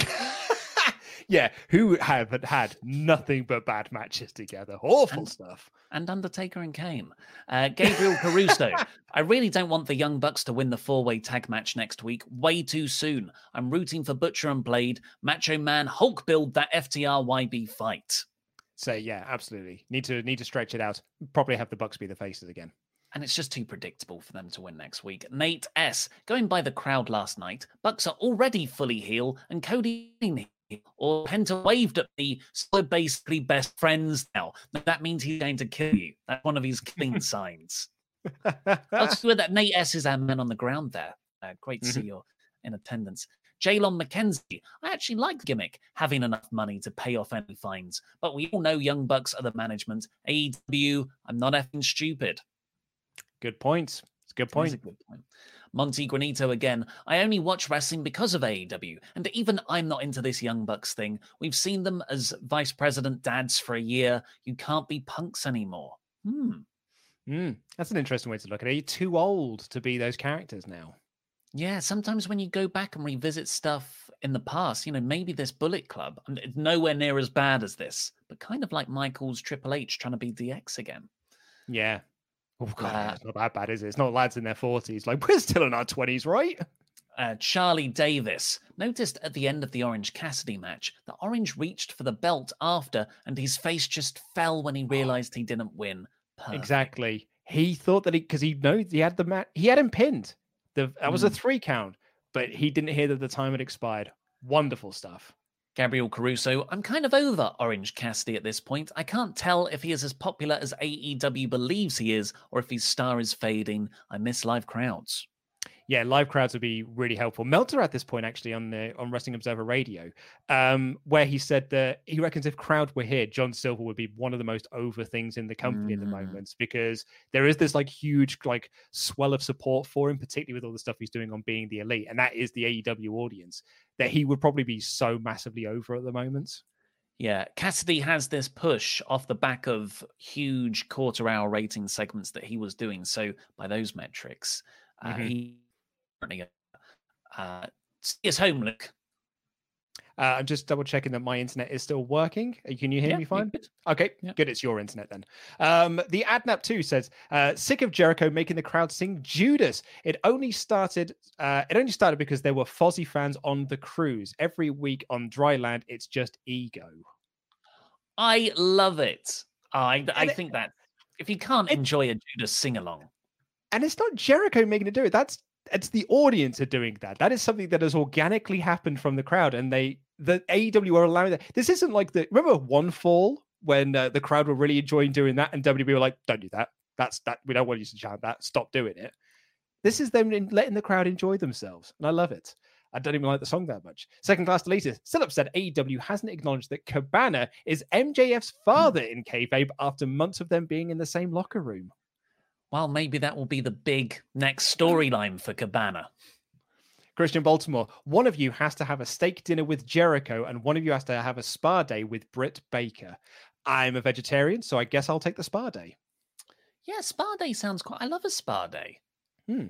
Yeah, who have had nothing but bad matches together. Awful and, stuff. And Undertaker and Kane. Uh, Gabriel Caruso. I really don't want the Young Bucks to win the four-way tag match next week. Way too soon. I'm rooting for Butcher and Blade. Macho Man Hulk build that F T R Y B fight. So yeah, absolutely. Need to need to stretch it out. Probably have the Bucks be the faces again. And it's just too predictable for them to win next week. Nate S. Going by the crowd last night, Bucks are already fully heel and Cody or Penta waved at me, so we're basically best friends now. That means he's going to kill you. That's one of his killing signs. I'll swear that Nate S is our man on the ground there. Uh, great to see you're in attendance. Jalon McKenzie, I actually like the gimmick, having enough money to pay off any fines. But we all know Young Bucks are the management. A E W, I'm not effing stupid. Good point. It's a good point. That's a good point. Monty Granito again. I only watch wrestling because of A E W, and even I'm not into this Young Bucks thing. We've seen them as vice president dads for a year. You can't be punks anymore. Hmm. Mm, that's an interesting way to look at it. You're too old to be those characters now. Yeah, sometimes when you go back and revisit stuff in the past, you know, maybe this Bullet Club, and it's nowhere near as bad as this, but kind of like Michael's Triple H trying to be D X again. Yeah. Oh, God, Uh, it's not that bad, is it? It's not lads in their forties. Like, we're still in our twenties, right? Uh, Charlie Davis noticed at the end of the Orange Cassidy match that Orange reached for the belt after, and his face just fell when he realized he didn't win. Perfect. Exactly. He thought that he, because he knows he had the match, he had him pinned. The, that was a Mm. three count, but he didn't hear that the time had expired. Wonderful stuff. Gabriel Caruso, I'm kind of over Orange Cassidy at this point. I can't tell if he is as popular as A E W believes he is, or if his star is fading. I miss live crowds. Yeah, live crowds would be really helpful. Meltzer at this point, actually, on the on Wrestling Observer Radio, um, where he said that he reckons if crowd were here, John Silver would be one of the most over things in the company Mm. at the moment, because there is this like huge like swell of support for him, particularly with all the stuff he's doing on Being the Elite, and that is the A E W audience, that he would probably be so massively over at the moment. Yeah, Cassidy has this push off the back of huge quarter-hour rating segments that he was doing. So by those metrics, uh, Mhm. he uh, is home, Luke. Uh, I'm just double checking that my internet is still working. Uh, Can you hear Yeah, me you're fine? good. Okay, Yeah. good. It's your internet then. Um, the Adnap two says, uh, sick of Jericho making the crowd sing Judas. It only started. Uh, it only started because there were Fozzy fans on the cruise. Every week on dry land, it's just ego. I love it. I, I And it- think that if you can't it- enjoy a Judas sing-along, And it's not Jericho making it do it. That's it's the audience are doing that. That is something that has organically happened from the crowd, and they the A E W are allowing that. This isn't like the remember One Fall when uh, the crowd were really enjoying doing that, and W W E were like, "Don't do that. That's that. We don't want you to chant that. Stop doing it." This is them in, letting the crowd enjoy themselves, and I love it. I don't even like the song that much. Second class deleted. Still upset A E W hasn't acknowledged that Cabana is M J F's father in kayfabe after months of them being in the same locker room. well, maybe that will be the big next storyline for Cabana. Christian Baltimore, one of you has to have a steak dinner with Jericho, and one of you has to have a spa day with Britt Baker. I'm a vegetarian, so I guess I'll take the spa day. Yeah, spa day sounds quite. I love a spa day. Hmm.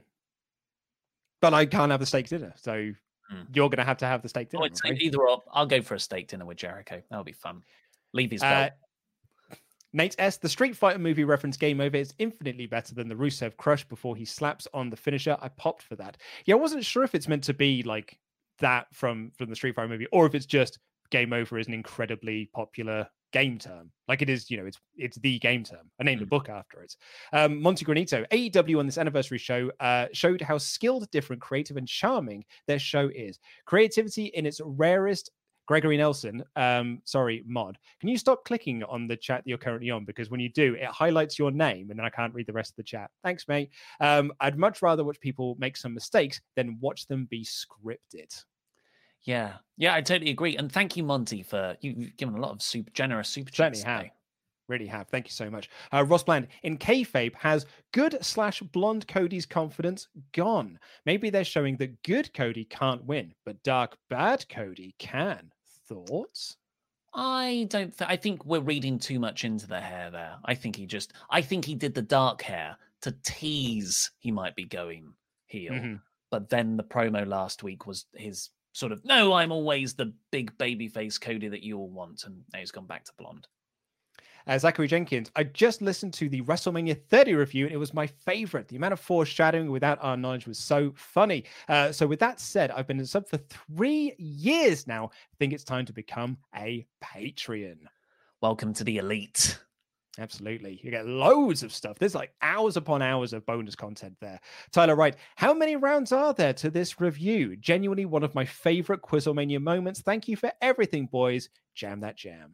But I can't have the steak dinner, so Hmm. you're going to have to have the steak dinner. Oh, it's I'm afraid. either or. I'll go for a steak dinner with Jericho. That'll be fun. Leave his Uh, belt. Nate S. The Street Fighter movie reference Game Over is infinitely better than the Rusev Crush before he slaps on the finisher. I popped for that. Yeah, I wasn't sure if it's meant to be like that from, from the Street Fighter movie, or if it's just Game Over is an incredibly popular game term. Like it is, you know, it's it's the game term. I named a book after it. Um, Monty Granito, A E W on this anniversary show uh, showed how skilled, different, creative, and charming their show is. Creativity in its rarest. Gregory Nelson, um, sorry, Mod, can you stop clicking on the chat that you're currently on? Because when you do, it highlights your name and then I can't read the rest of the chat. Thanks, mate. Um, I'd much rather watch people make some mistakes than watch them be scripted. Yeah, yeah, I totally agree. And thank you, Monty, for you've given a lot of super generous super Certainly chats have. today. Really have. Thank you so much. Uh, Ross Bland, in kayfabe, has good slash blonde Cody's confidence gone. Maybe they're showing that good Cody can't win, but dark bad Cody can. Thoughts? I don't. Th- I think we're reading too much into the hair there. I think he just. I think he did the dark hair to tease he might be going heel. Mm-hmm. But then the promo last week was his sort of, no, I'm always the big babyface Cody that you all want, and now he's gone back to blonde. Uh, Zachary Jenkins, I just listened to the WrestleMania thirty review and it was my favorite. The amount of foreshadowing without our knowledge was so funny. Uh, so with that said, I've been in sub for three years now. I think it's time to become a Patreon. Welcome to the elite. Absolutely. You get loads of stuff. There's like hours upon hours of bonus content there. Tyler Wright, how many rounds are there to this review? Genuinely one of my favorite Quizlemania moments. Thank you for everything, boys. Jam that jam.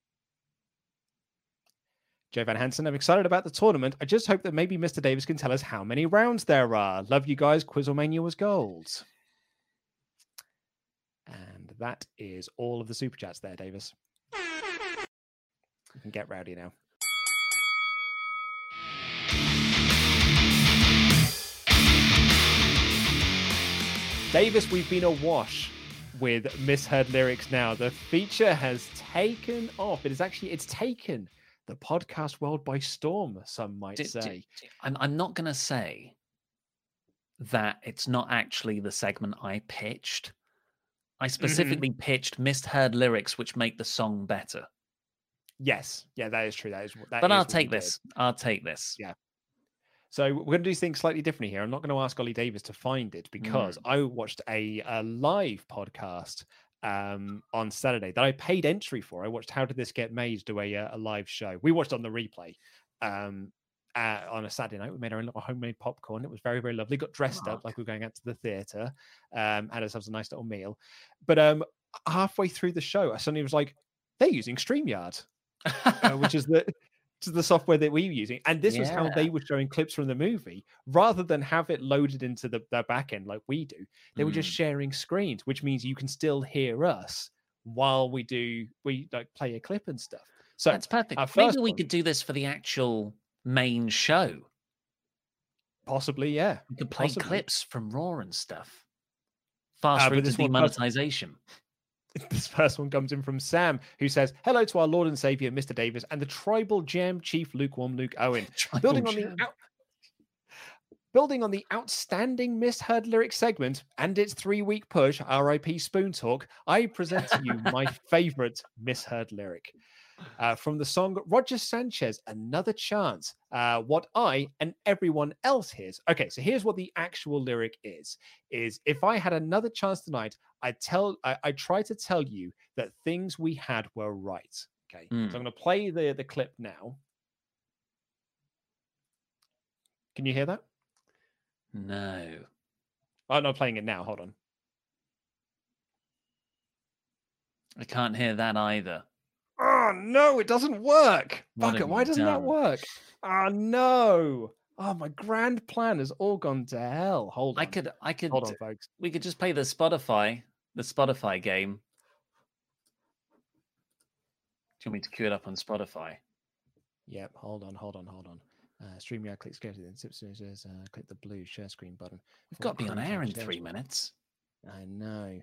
Joe Van Hansen, I'm excited about the tournament. I just hope that maybe Mister Davis can tell us how many rounds there are. Love you guys. Quizlemania was gold. And that is all of the super chats there, Davis. You can get rowdy now. Davis, we've been awash with misheard lyrics now. The feature has taken off. It is actually, it's taken the podcast world by storm, some might D- say. d- d- I'm, I'm not going to say that it's not actually the segment I pitched. I specifically mm-hmm. pitched misheard lyrics which make the song better. Yes. Yeah, that is true. That is that But is I'll take this. Did. I'll take this. Yeah. So we're going to do things slightly differently here. I'm not going to ask Ollie Davis to find it because mm. I watched a, a live podcast um, on Saturday that I paid entry for. I watched How Did This Get Made do a, a live show. We watched on the replay um, uh, on a Saturday night. We made our own little homemade popcorn. It was very, very lovely. Got dressed oh. up like we were going out to the theatre. Um, had ourselves a nice little meal. But um, halfway through the show, I suddenly was like, they're using StreamYard, uh, which is the... to the software that we were using. And this yeah. was how they were showing clips from the movie. Rather than have it loaded into the, their back end like we do, they mm. were just sharing screens, which means you can still hear us while we do, we like play a clip and stuff. So that's perfect. Maybe we one, could do this for the actual main show. Possibly, yeah. We could play possibly. clips from Raw and stuff. Fast uh, route to demonetization. This first one comes in from Sam, who says, hello to our Lord and Savior, Mister Davis, and the Tribal Jam Chief Lukewarm Luke Owen. Building on, the out- building on the outstanding misheard lyric segment and its three-week push, R I P Spoon Talk, I present to you my favorite misheard lyric. Uh, from the song Roger Sanchez, Another Chance, uh, what I and everyone else hears. Okay, so here's what the actual lyric is, is if I had another chance tonight, I'd tell, I, I try to tell you that things we had were right. Okay, mm. so I'm going to play the, the clip now. Can you hear that? No. I'm not playing it now. Hold on. I can't hear that either. Oh, no, it doesn't work. Fuck it. Why doesn't done? that work? Oh, no. Oh, my grand plan has all gone to hell. Hold on. I could, I could, hold on, folks. We could just play the Spotify, the Spotify game. Do you want me to queue it up on Spotify? Yep. Hold on, hold on, hold on. Uh, StreamYard, click schedule, then uh, click the blue share screen button. We've got to be on air in three minutes. I know.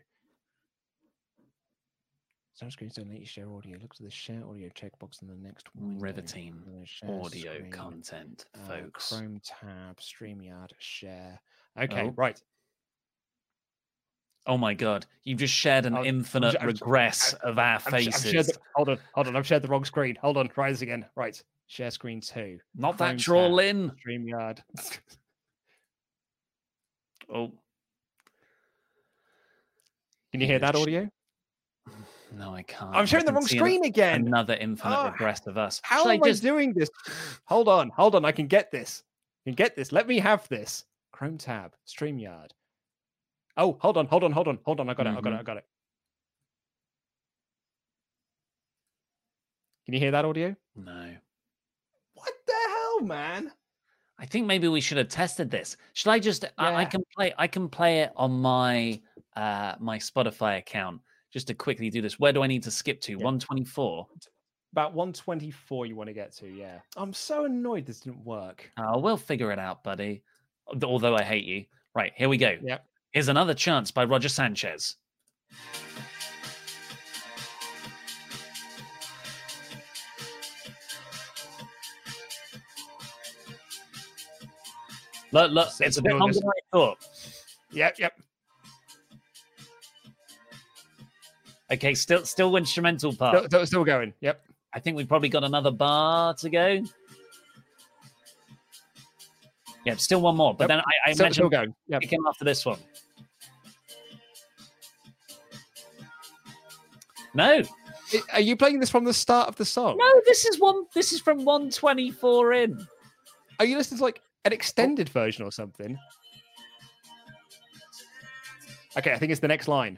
Start screen, so let you share audio. Look to the share audio checkbox in the next window. Riveting audio screen. content, uh, folks. Chrome tab, StreamYard, share. Okay, oh. right. Oh my God, you've just shared an I'll, infinite I'm, regress I'm, of our I'm, faces. I'm the, hold on, hold on. I've shared the wrong screen. Hold on, try this again. Right, share screen two. Not Chrome that you're all in. StreamYard. Oh. Can you hear that audio? No, I can't. I'm sharing the wrong screen an, again. Another infinite oh, regress of us. How Should am I, just... I doing this? Hold on, hold on. I can get this. I can get this. Let me have this. Chrome tab, StreamYard. Oh, hold on, hold on, hold on, hold on. I got mm-hmm. it. I got it. I got it. Can you hear that audio? No. What the hell, man? I think maybe we should have tested this. Should I just? Yeah. I, I can play. I can play it on my uh my Spotify account. Just to quickly do this, where do I need to skip to? Yeah. one twenty-four? About one twenty-four you want to get to, yeah. I'm so annoyed this didn't work. Oh, we'll figure it out, buddy. Although I hate you. Right, here we go. Yeah. Here's Another Chance by Roger Sanchez. Look, look, it's a bit longer than I thought. Yep, yep. Okay, still still instrumental part. Still, still going. Yep. I think we've probably got another bar to go. Yeah, still one more. But yep. then I, I still, imagine still going. Yep. we came after this one. No. Are you playing this from the start of the song? No, this is one. This is from one twenty-four in. Are you listening to like an extended oh. version or something? Okay, I think it's the next line.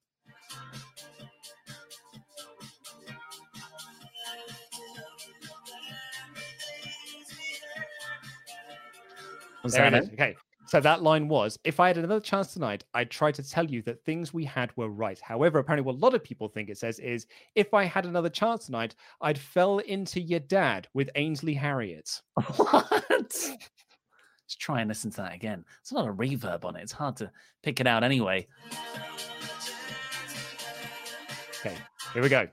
There it is. Okay. So that line was, if I had another chance tonight, I'd try to tell you that things we had were right. However, apparently what a lot of people think it says is, if I had another chance tonight, I'd fell into your dad with Ainsley Harriott. What? Let's try and listen to that again. There's a lot of reverb on it. It's hard to pick it out anyway. Okay, here we go.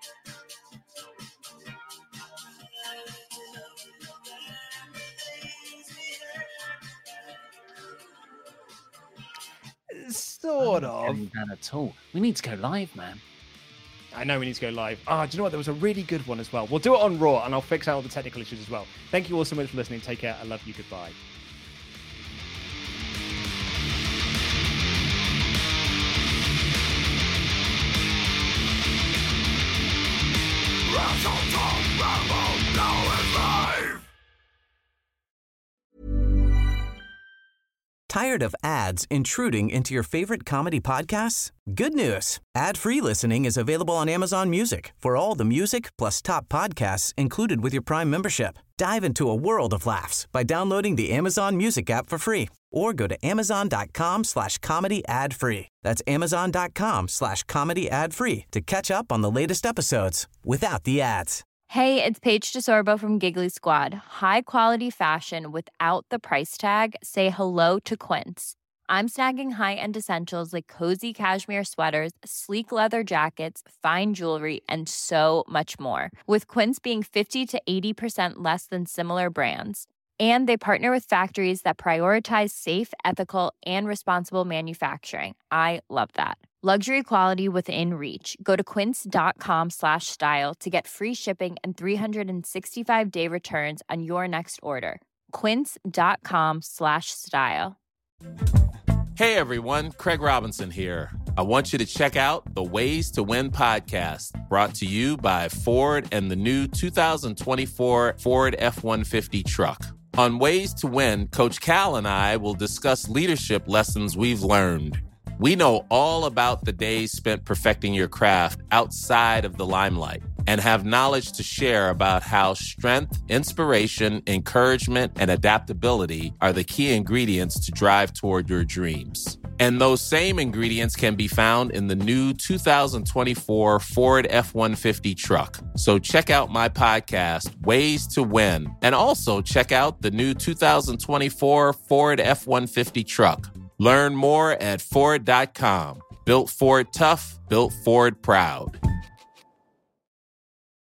Sort of. Not at all. We need to go live, man. I know we need to go live. Ah, oh, do you know what? There was a really good one as well. We'll do it on Raw, and I'll fix out all the technical issues as well. Thank you all so much for listening. Take care. I love you. Goodbye. Tired of ads intruding into your favorite comedy podcasts? Good news. Ad-free listening is available on Amazon Music for all the music plus top podcasts included with your Prime membership. Dive into a world of laughs by downloading the Amazon Music app for free or go to amazon.com slash comedy ad free. That's amazon.com slash comedy ad free to catch up on the latest episodes without the ads. Hey, it's Paige DeSorbo from Giggly Squad. High quality fashion without the price tag. Say hello to Quince. I'm snagging high-end essentials like cozy cashmere sweaters, sleek leather jackets, fine jewelry, and so much more. With Quince being fifty to eighty percent less than similar brands. And they partner with factories that prioritize safe, ethical, and responsible manufacturing. I love that. Luxury quality within reach. Go to quince.com slash style to get free shipping and three sixty-five day returns on your next order. Quince.com slash style. Hey everyone, Craig Robinson here. I want you to check out the Ways to Win podcast, brought to you by Ford and the new two thousand twenty-four Ford F one fifty truck. On Ways to Win, Coach Cal and I will discuss leadership lessons we've learned. We know all about the days spent perfecting your craft outside of the limelight and have knowledge to share about how strength, inspiration, encouragement, and adaptability are the key ingredients to drive toward your dreams. And those same ingredients can be found in the new two thousand twenty-four Ford F one fifty truck. So check out my podcast, Ways to Win, and also check out the new two thousand twenty-four Ford F one fifty truck. Learn more at Ford dot com. Built Ford tough, built Ford proud.